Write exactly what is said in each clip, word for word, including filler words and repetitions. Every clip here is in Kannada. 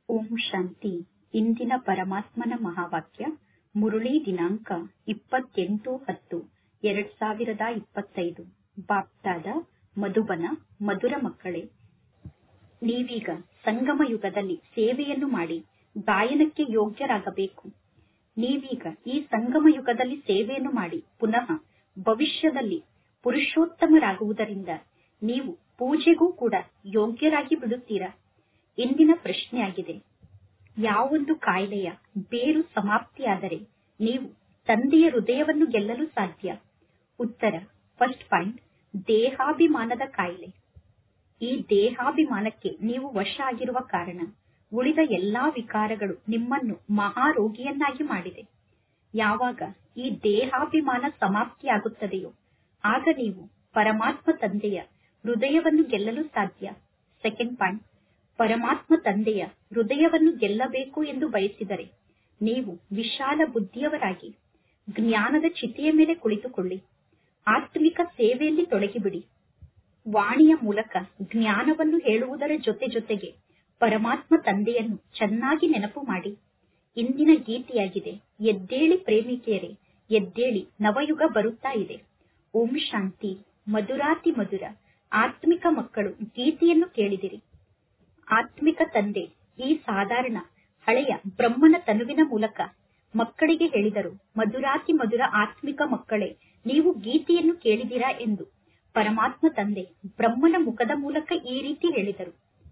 ಓಂ ಶಾಂತಿ. ಇಂದಿನ ಪರಮಾತ್ಮನ ಮಹಾವಾಕ್ಯ ಮುರುಳಿ ದಿನಾಂಕ ಇಪ್ಪತ್ತೆಂಟು ಹತ್ತು ಎರಡ್ ಸಾವಿರದ ಇಪ್ಪತ್ತೈದು. ಬಾಪ್ತಾದ ಮಧುಬನ. ಮಧುರ ಮಕ್ಕಳೇ, ನೀವೀಗ ಸಂಗಮ ಯುಗದಲ್ಲಿ ಸೇವೆಯನ್ನು ಮಾಡಿ ಗಾಯನಕ್ಕೆ ಯೋಗ್ಯರಾಗಬೇಕು. ನೀವೀಗ ಈ ಸಂಗಮ ಯುಗದಲ್ಲಿ ಸೇವೆಯನ್ನು ಮಾಡಿ ಪುನಃ ಭವಿಷ್ಯದಲ್ಲಿ ಪುರುಷೋತ್ತಮರಾಗುವುದರಿಂದ ನೀವು ಪೂಜೆಗೂ ಕೂಡ ಯೋಗ್ಯರಾಗಿ ಬಿಡುತ್ತೀರಾ. ಇಂದಿನ ಪ್ರಶ್ನೆಯಾಗಿದೆ, ಯಾವೊಂದು ಕಾಯಿಲೆಯ ಬೇರು ಸಮಾಪ್ತಿಯಾದರೆ ನೀವು ತಂದೆಯ ಹೃದಯವನ್ನು ಗೆಲ್ಲಲು ಸಾಧ್ಯ? ಉತ್ತರ, ಫಸ್ಟ್ ಪಾಯಿಂಟ್, ದೇಹಾಭಿಮಾನದ ಕಾಯಿಲೆ. ಈ ದೇಹಾಭಿಮಾನಕ್ಕೆ ನೀವು ವಶ ಆಗಿರುವ ಕಾರಣ ಉಳಿದ ಎಲ್ಲಾ ವಿಕಾರಗಳು ನಿಮ್ಮನ್ನು ಮಹಾರೋಗಿಯನ್ನಾಗಿ ಮಾಡಿದೆ. ಯಾವಾಗ ಈ ದೇಹಾಭಿಮಾನ ಸಮಾಪ್ತಿಯಾಗುತ್ತದೆಯೋ ಆಗ ನೀವು ಪರಮಾತ್ಮ ತಂದೆಯ ಹೃದಯವನ್ನು ಗೆಲ್ಲಲು ಸಾಧ್ಯ. ಸೆಕೆಂಡ್ ಪಾಯಿಂಟ್, ಪರಮಾತ್ಮ ತಂದೆಯ ಹೃದಯವನ್ನು ಗೆಲ್ಲಬೇಕು ಎಂದು ಬಯಸಿದರೆ ನೀವು ವಿಶಾಲ ಬುದ್ಧಿಯವರಾಗಿ ಜ್ಞಾನದ ಚಿತೆಯ ಮೇಲೆ ಕುಳಿತುಕೊಳ್ಳಿ. ಆತ್ಮಿಕ ಸೇವೆಯಲ್ಲಿ ತೊಡಗಿಬಿಡಿ. ವಾಣಿಯ ಮೂಲಕ ಜ್ಞಾನವನ್ನು ಹೇಳುವುದರ ಜೊತೆ ಜೊತೆಗೆ ಪರಮಾತ್ಮ ತಂದೆಯನ್ನು ಚೆನ್ನಾಗಿ ನೆನಪು ಮಾಡಿ. ಇಂದಿನ ಗೀತೆಯಾಗಿದೆ, ಎದ್ದೇಳಿ ಪ್ರೇಮಿಕೆಯರೇ ಎದ್ದೇಳಿ, ನವಯುಗ ಬರುತ್ತಾ ಇದೆ. ಓಂ ಶಾಂತಿ. ಮಧುರಾತಿ ಮಧುರ ಆತ್ಮಿಕ ಮಕ್ಕಳು, ಗೀತೆಯನ್ನು ಕೇಳಿದಿರಿ. ಆತ್ಮಿಕ ತಂದೆ ಈ ಸಾಧಾರಣ ಹಳೆಯ ಬ್ರಹ್ಮನ ತನುವಿನ ಮೂಲಕ ಮಕ್ಕಳಿಗೆ ಹೇಳಿದರು, ಮಧುರಾತಿ ಮಧುರ ಆತ್ಮಿಕ ಮಕ್ಕಳೇ, ನೀವು ಗೀತೆಯನ್ನು ಕೇಳಿದಿರಾ ಎಂದು ಪರಮಾತ್ಮ ತಂದೆ ಬ್ರಹ್ಮನ ಮುಖದ ಮೂಲಕ ಈ ರೀತಿ ಹೇಳಿದರು.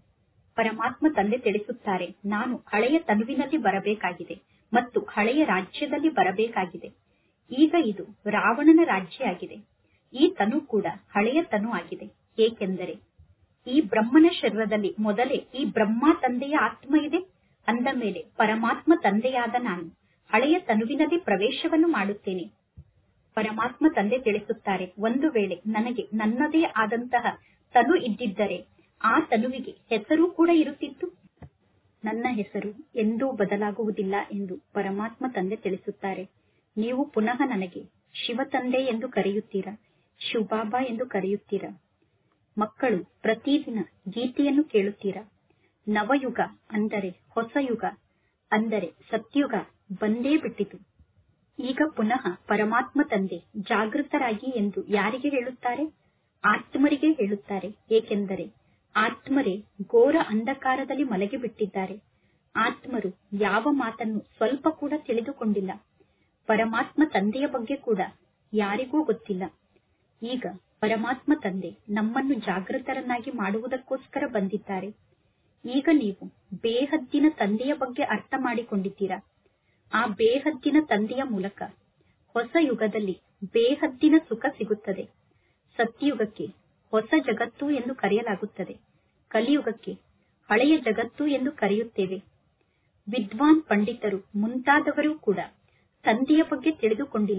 ಪರಮಾತ್ಮ ತಂದೆ ತಿಳಿಸುತ್ತಾರೆ, ನಾನು ಹಳೆಯ ತನುವಿನಲ್ಲಿ ಬರಬೇಕಾಗಿದೆ ಮತ್ತು ಹಳೆಯ ರಾಜ್ಯದಲ್ಲಿ ಬರಬೇಕಾಗಿದೆ. ಈಗ ಇದು ರಾವಣನ ರಾಜ್ಯ ಆಗಿದೆ. ಈ ತನು ಕೂಡ ಹಳೆಯ ತನು ಆಗಿದೆ. ಏಕೆಂದರೆ ಈ ಬ್ರಹ್ಮನ ಶರೀರದಲ್ಲಿ ಮೊದಲೇ ಈ ಬ್ರಹ್ಮ ತಂದೆಯ ಆತ್ಮ ಇದೆ. ಅಂದ ಮೇಲೆ ಪರಮಾತ್ಮ ತಂದೆಯಾದ ನಾನು ಹಳೆಯ ತನುವಿನಲ್ಲಿ ಪ್ರವೇಶವನ್ನು ಮಾಡುತ್ತೇನೆ. ಪರಮಾತ್ಮ ತಂದೆ ತಿಳಿಸುತ್ತಾರೆ, ಒಂದು ವೇಳೆ ನನಗೆ ನನ್ನದೇ ಆದಂತಹ ತನು ಇದ್ದಿದ್ದರೆ ಆ ತನುವಿಗೆ ಹೆಸರು ಕೂಡ ಇರುತ್ತಿತ್ತು. ನನ್ನ ಹೆಸರು ಎಂದೂ ಬದಲಾಗುವುದಿಲ್ಲ ಎಂದು ಪರಮಾತ್ಮ ತಂದೆ ತಿಳಿಸುತ್ತಾರೆ. ನೀವು ಪುನಃ ನನಗೆ ಶಿವ ತಂದೆ ಎಂದು ಕರೆಯುತ್ತೀರಾ, ಶಿವಬಾಬಾ ಎಂದು ಕರೆಯುತ್ತೀರಾ. ಮಕ್ಕಳು ಪ್ರತಿದಿನ ಗೀತೆಯನ್ನು ಕೇಳುತ್ತೀರಾ. ನವಯುಗ ಅಂದರೆ ಹೊಸ ಯುಗ ಅಂದರೆ ಸತ್ಯುಗ ಬಂದೇ ಬಿಟ್ಟಿತು. ಈಗ ಪುನಃ ಪರಮಾತ್ಮ ತಂದೆ ಜಾಗೃತರಾಗಿ ಎಂದು ಯಾರಿಗೆ ಹೇಳುತ್ತಾರೆ? ಆತ್ಮರಿಗೆ ಹೇಳುತ್ತಾರೆ. ಏಕೆಂದರೆ ಆತ್ಮರೇ ಘೋರ ಅಂಧಕಾರದಲ್ಲಿ ಮಲಗಿಬಿಟ್ಟಿದ್ದಾರೆ. ಆತ್ಮರು ಯಾವ ಮಾತನ್ನು ಸ್ವಲ್ಪ ಕೂಡ ತಿಳಿದುಕೊಂಡಿಲ್ಲ. ಪರಮಾತ್ಮ ತಂದೆಯ ಬಗ್ಗೆ ಕೂಡ ಯಾರಿಗೂ ಗೊತ್ತಿಲ್ಲ. ಈಗ ಪರಮಾತ್ಮ ತಂದೆ ನಮ್ಮನ್ನು ಜಾಗೃತರನ್ನಾಗಿ ಮಾಡುವುದಕ್ಕೋಸ್ಕರ ಬಂದಿದ್ದಾರೆ. ಈಗ ನೀವು ಬೇಹದ್ದಿನ ತಂದೆಯ ಬಗ್ಗೆ ಅರ್ಥ ಮಾಡಿಕೊಂಡಿದ್ದೀರಾ. ಆ ಬೇಹದ್ದಿನ ತಂದೆಯ ಮೂಲಕ ಹೊಸ ಯುಗದಲ್ಲಿ ಬೇಹದ್ದಿನ ಸುಖ ಸಿಗುತ್ತದೆ. ಸತ್ಯಯುಗಕ್ಕೆ ಹೊಸ ಜಗತ್ತು ಎಂದು ಕರೆಯಲಾಗುತ್ತದೆ. ಕಲಿಯುಗಕ್ಕೆ ಹಳೆಯ ಜಗತ್ತು ಎಂದು ಕರೆಯುತ್ತೇವೆ. ವಿದ್ವಾನ್ ಪಂಡಿತರು ಮುಂತಾದವರು ಕೂಡ ತಂದೆಯ ಬಗ್ಗೆ ತಿಳಿದುಕೊಂಡಿಲ್ಲ.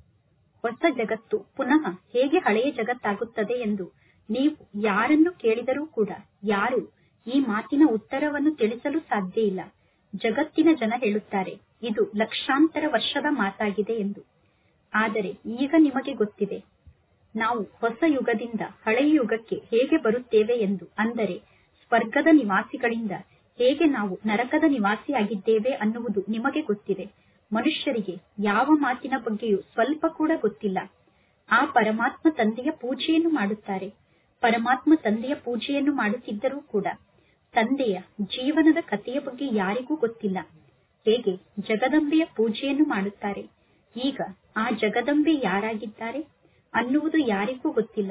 ಹೊಸ ಜಗತ್ತು ಪುನಃ ಹೇಗೆ ಹಳೆಯ ಜಗತ್ತಾಗುತ್ತದೆ ಎಂದು ನೀವು ಯಾರನ್ನು ಕೇಳಿದರೂ ಕೂಡ ಯಾರು ಈ ಮಾತಿನ ಉತ್ತರವನ್ನು ತಿಳಿಸಲು ಸಾಧ್ಯ ಇಲ್ಲ. ಜಗತ್ತಿನ ಜನ ಹೇಳುತ್ತಾರೆ, ಇದು ಲಕ್ಷಾಂತರ ವರ್ಷದ ಮಾತಾಗಿದೆ ಎಂದು. ಆದರೆ ಈಗ ನಿಮಗೆ ಗೊತ್ತಿದೆ, ನಾವು ಹೊಸ ಯುಗದಿಂದ ಹಳೆಯ ಯುಗಕ್ಕೆ ಹೇಗೆ ಬರುತ್ತೇವೆ ಎಂದು. ಅಂದರೆ ಸ್ವರ್ಗದ ನಿವಾಸಿಗಳಿಂದ ಹೇಗೆ ನಾವು ನರಕದ ನಿವಾಸಿಯಾಗಿದ್ದೇವೆ ಅನ್ನುವುದು ನಿಮಗೆ ಗೊತ್ತಿದೆ. ಮನುಷ್ಯರಿಗೆ ಯಾವ ಮಾತಿನ ಬಗ್ಗೆಯೂ ಸ್ವಲ್ಪ ಕೂಡ ಗೊತ್ತಿಲ್ಲ. ಆ ಪರಮಾತ್ಮ ತಂದೆಯ ಪೂಜೆಯನ್ನು ಮಾಡುತ್ತಾರೆ. ಪರಮಾತ್ಮ ತಂದೆಯ ಪೂಜೆಯನ್ನು ಮಾಡುತ್ತಿದ್ದರೂ ಕೂಡ ತಂದೆಯ ಜೀವನದ ಕಥೆಯ ಬಗ್ಗೆ ಯಾರಿಗೂ ಗೊತ್ತಿಲ್ಲ. ಹೇಗೆ ಜಗದಂಬೆಯ ಪೂಜೆಯನ್ನು ಮಾಡುತ್ತಾರೆ. ಈಗ ಆ ಜಗದಂಬೆ ಯಾರಾಗಿದ್ದಾರೆ ಅನ್ನುವುದು ಯಾರಿಗೂ ಗೊತ್ತಿಲ್ಲ.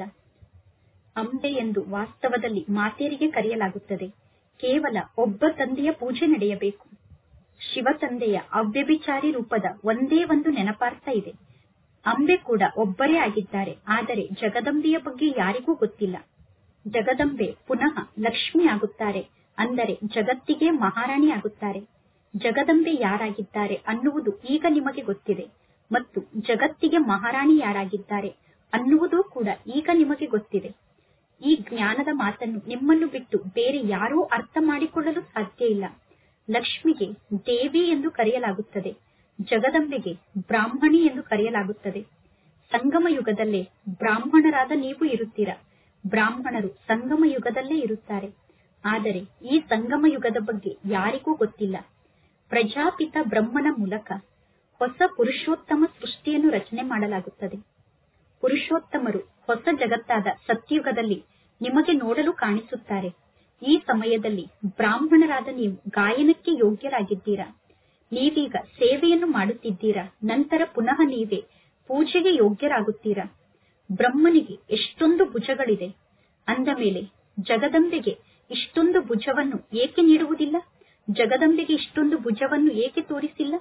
ಅಂಬೆ ಎಂದು ವಾಸ್ತವದಲ್ಲಿ ಮಾತೆಯರಿಗೆ ಕರೆಯಲಾಗುತ್ತದೆ. ಕೇವಲ ಒಬ್ಬ ತಂದೆಯ ಪೂಜೆ ನಡೆಯಬೇಕು. ಶಿವ ತಂದೆಯ ಅವ್ಯಭಿಚಾರಿ ರೂಪದ ಒಂದೇ ಒಂದು ನೆನಪಾರ್ಥ ಇದೆ. ಅಂಬೆ ಕೂಡ ಒಬ್ಬರೇ ಆಗಿದ್ದಾರೆ. ಆದರೆ ಜಗದಂಬೆಯ ಬಗ್ಗೆ ಯಾರಿಗೂ ಗೊತ್ತಿಲ್ಲ. ಜಗದಂಬೆ ಪುನಃ ಲಕ್ಷ್ಮಿ ಆಗುತ್ತಾರೆ. ಅಂದರೆ ಜಗತ್ತಿಗೆ ಮಹಾರಾಣಿ ಆಗುತ್ತಾರೆ. ಜಗದಂಬೆ ಯಾರಾಗಿದ್ದಾರೆ ಅನ್ನುವುದು ಈಗ ನಿಮಗೆ ಗೊತ್ತಿದೆ ಮತ್ತು ಜಗತ್ತಿಗೆ ಮಹಾರಾಣಿ ಯಾರಾಗಿದ್ದಾರೆ ಅನ್ನುವುದೂ ಕೂಡ ಈಗ ನಿಮಗೆ ಗೊತ್ತಿದೆ. ಈ ಜ್ಞಾನದ ಮಾತನ್ನು ನಿಮ್ಮನ್ನು ಬಿಟ್ಟು ಬೇರೆ ಯಾರೂ ಅರ್ಥ ಮಾಡಿಕೊಳ್ಳಲು ಸಾಧ್ಯ ಇಲ್ಲ. ಲಕ್ಷ್ಮಿಗೆ ದೇವಿ ಎಂದು ಕರೆಯಲಾಗುತ್ತದೆ. ಜಗದಂಬೆಗೆ ಬ್ರಾಹ್ಮಣಿ ಎಂದು ಕರೆಯಲಾಗುತ್ತದೆ. ಸಂಗಮ ಯುಗದಲ್ಲೇ ಬ್ರಾಹ್ಮಣರಾದ ನೀವು ಇರುತ್ತೀರಾ. ಬ್ರಾಹ್ಮಣರು ಸಂಗಮ ಯುಗದಲ್ಲೇ ಇರುತ್ತಾರೆ. ಆದರೆ ಈ ಸಂಗಮ ಯುಗದ ಬಗ್ಗೆ ಯಾರಿಗೂ ಗೊತ್ತಿಲ್ಲ. ಪ್ರಜಾಪಿತ ಬ್ರಹ್ಮನ ಮೂಲಕ ಹೊಸ ಪುರುಷೋತ್ತಮ ಸೃಷ್ಟಿಯನ್ನು ರಚನೆ ಮಾಡಲಾಗುತ್ತದೆ. ಪುರುಷೋತ್ತಮರು ಹೊಸ ಜಗತ್ತಾದ ಸತ್ಯಯುಗದಲ್ಲಿ ನಿಮಗೆ ನೋಡಲು ಕಾಣಿಸುತ್ತಾರೆ. ಈ ಸಮಯದಲ್ಲಿ ಬ್ರಾಹ್ಮಣರಾದ ನೀವು ಗಾಯನಕ್ಕೆ ಯೋಗ್ಯರಾಗಿದ್ದೀರಾ. ನೀವೀಗ ಸೇವೆಯನ್ನು ಮಾಡುತ್ತಿದ್ದೀರಾ. ನಂತರ ಪುನಃ ನೀವೇ ಪೂಜೆಗೆ ಯೋಗ್ಯರಾಗುತ್ತೀರಾ. ಬ್ರಹ್ಮನಿಗೆ ಎಷ್ಟೊಂದು ಭುಜಗಳಿದೆ ಅಂದ ಮೇಲೆ ಜಗದಂಬೆಗೆ ಇಷ್ಟೊಂದು ಭುಜವನ್ನು ಏಕೆ ನೀಡುವುದಿಲ್ಲ? ಜಗದಂಬೆಗೆ ಇಷ್ಟೊಂದು ಭುಜವನ್ನು ಏಕೆ ತೋರಿಸಿಲ್ಲ?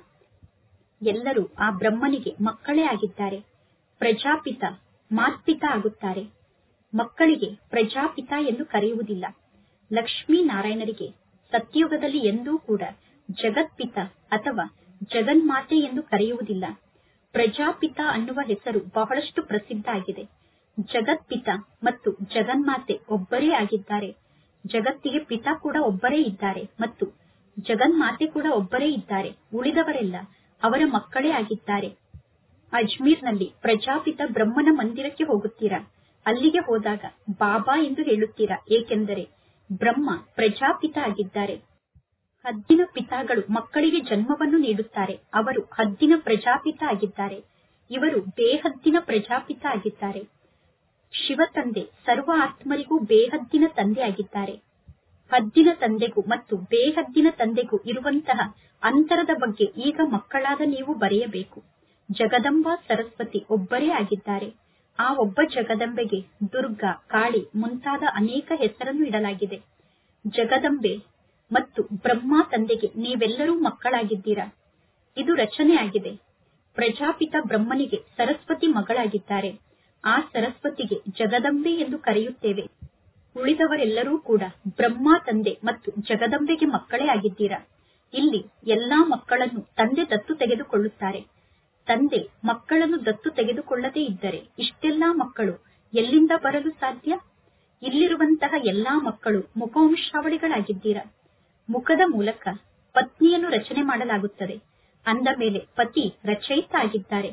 ಎಲ್ಲರೂ ಆ ಬ್ರಹ್ಮನಿಗೆ ಮಕ್ಕಳೇ ಆಗಿದ್ದಾರೆ. ಪ್ರಜಾಪಿತ ಮಾತ್ಪಿತ ಆಗುತ್ತಾರೆ. ಮಕ್ಕಳಿಗೆ ಪ್ರಜಾಪಿತ ಎಂದು ಕರೆಯುವುದಿಲ್ಲ. ಲಕ್ಷ್ಮೀನಾರಾಯಣರಿಗೆ ಸತ್ಯಯುಗದಲ್ಲಿ ಎಂದೂ ಕೂಡ ಜಗತ್ಪಿತ ಅಥವಾ ಜಗನ್ಮಾತೆ ಎಂದು ಕರೆಯುವುದಿಲ್ಲ. ಪ್ರಜಾಪಿತ ಅನ್ನುವ ಹೆಸರು ಬಹಳಷ್ಟು ಪ್ರಸಿದ್ಧ ಆಗಿದೆ. ಜಗತ್ಪಿತ ಮತ್ತು ಜಗನ್ಮಾತೆ ಒಬ್ಬರೇ ಆಗಿದ್ದಾರೆ. ಜಗತ್ತಿಗೆ ಪಿತ ಕೂಡ ಒಬ್ಬರೇ ಇದ್ದಾರೆ ಮತ್ತು ಜಗನ್ಮಾತೆ ಕೂಡ ಒಬ್ಬರೇ ಇದ್ದಾರೆ. ಉಳಿದವರೆಲ್ಲ ಅವರ ಮಕ್ಕಳೇ ಆಗಿದ್ದಾರೆ. ಅಜ್ಮೀರ್ನಲ್ಲಿ ಪ್ರಜಾಪಿತ ಬ್ರಹ್ಮನ ಮಂದಿರಕ್ಕೆ ಹೋಗುತ್ತೀರಾ. ಅಲ್ಲಿಗೆ ಹೋದಾಗ ಬಾಬಾ ಎಂದು ಹೇಳುತ್ತೀರಾ. ಏಕೆಂದರೆ ಬ್ರಹ್ಮ ಪ್ರಜಾಪಿತ ಆಗಿದ್ದಾರೆ. ಹದ್ದಿನ ಪಿತಾಗಳು ಮಕ್ಕಳಿಗೆ ಜನ್ಮವನ್ನು ನೀಡುತ್ತಾರೆ. ಅವರು ಹದ್ದಿನ ಪ್ರಜಾಪಿತ ಆಗಿದ್ದಾರೆ. ಇವರು ಬೇಹದ್ದಿನ ಪ್ರಜಾಪಿತ ಆಗಿದ್ದಾರೆ. ಶಿವ ತಂದೆ ಸರ್ವ ಆತ್ಮರಿಗೂ ಬೇಹದ್ದಿನ ತಂದೆ ಆಗಿದ್ದಾರೆ. ಹದ್ದಿನ ತಂದೆಗೂ ಮತ್ತು ಬೇಹದ್ದಿನ ತಂದೆಗೂ ಇರುವಂತಹ ಅಂತರದ ಬಗ್ಗೆ ಈಗ ಮಕ್ಕಳಾದ ನೀವು ಬರೆಯಬೇಕು. ಜಗದಂಬಾ ಸರಸ್ವತಿ ಒಬ್ಬರೇ ಆಗಿದ್ದಾರೆ. ಆ ಒಬ್ಬ ಜಗದಂಬೆಗೆ ದುರ್ಗಾ, ಕಾಳಿ ಮುಂತಾದ ಅನೇಕ ಹೆಸರನ್ನು ಇಡಲಾಗಿದೆ. ಜಗದಂಬೆ ಮತ್ತು ಬ್ರಹ್ಮ ತಂದೆಗೆ ನೀವೆಲ್ಲರೂ ಮಕ್ಕಳಾಗಿದ್ದೀರಾ. ಇದು ರಚನೆ ಆಗಿದೆ. ಪ್ರಜಾಪಿತ ಬ್ರಹ್ಮನಿಗೆ ಸರಸ್ವತಿ ಮಗಳಾಗಿದ್ದಾರೆ. ಆ ಸರಸ್ವತಿಗೆ ಜಗದಂಬೆ ಎಂದು ಕರೆಯುತ್ತೇವೆ. ಉಳಿದವರೆಲ್ಲರೂ ಕೂಡ ಬ್ರಹ್ಮ ತಂದೆ ಮತ್ತು ಜಗದಂಬೆಗೆ ಮಕ್ಕಳೇ ಆಗಿದ್ದೀರಾ. ಇಲ್ಲಿ ಎಲ್ಲಾ ಮಕ್ಕಳನ್ನು ತಂದೆ ದತ್ತು ತೆಗೆದುಕೊಳ್ಳುತ್ತಾರೆ. ತಂದೆ ಮಕ್ಕಳನ್ನು ದತ್ತು ತೆಗೆದುಕೊಳ್ಳದೇ ಇದ್ದರೆ ಇಷ್ಟೆಲ್ಲಾ ಮಕ್ಕಳು ಎಲ್ಲಿಂದ ಬರಲು ಸಾಧ್ಯ? ಇಲ್ಲಿರುವಂತಹ ಎಲ್ಲಾ ಮಕ್ಕಳು ಮುಖವಂಶಾವಳಿಗಳಾಗಿದ್ದೀರಾ. ಮುಖದ ಮೂಲಕ ಪತ್ನಿಯನ್ನು ರಚನೆ ಮಾಡಲಾಗುತ್ತದೆ. ಅಂದ ಮೇಲೆ ಪತಿ ರಚಯಿತ ಆಗಿದ್ದಾರೆ.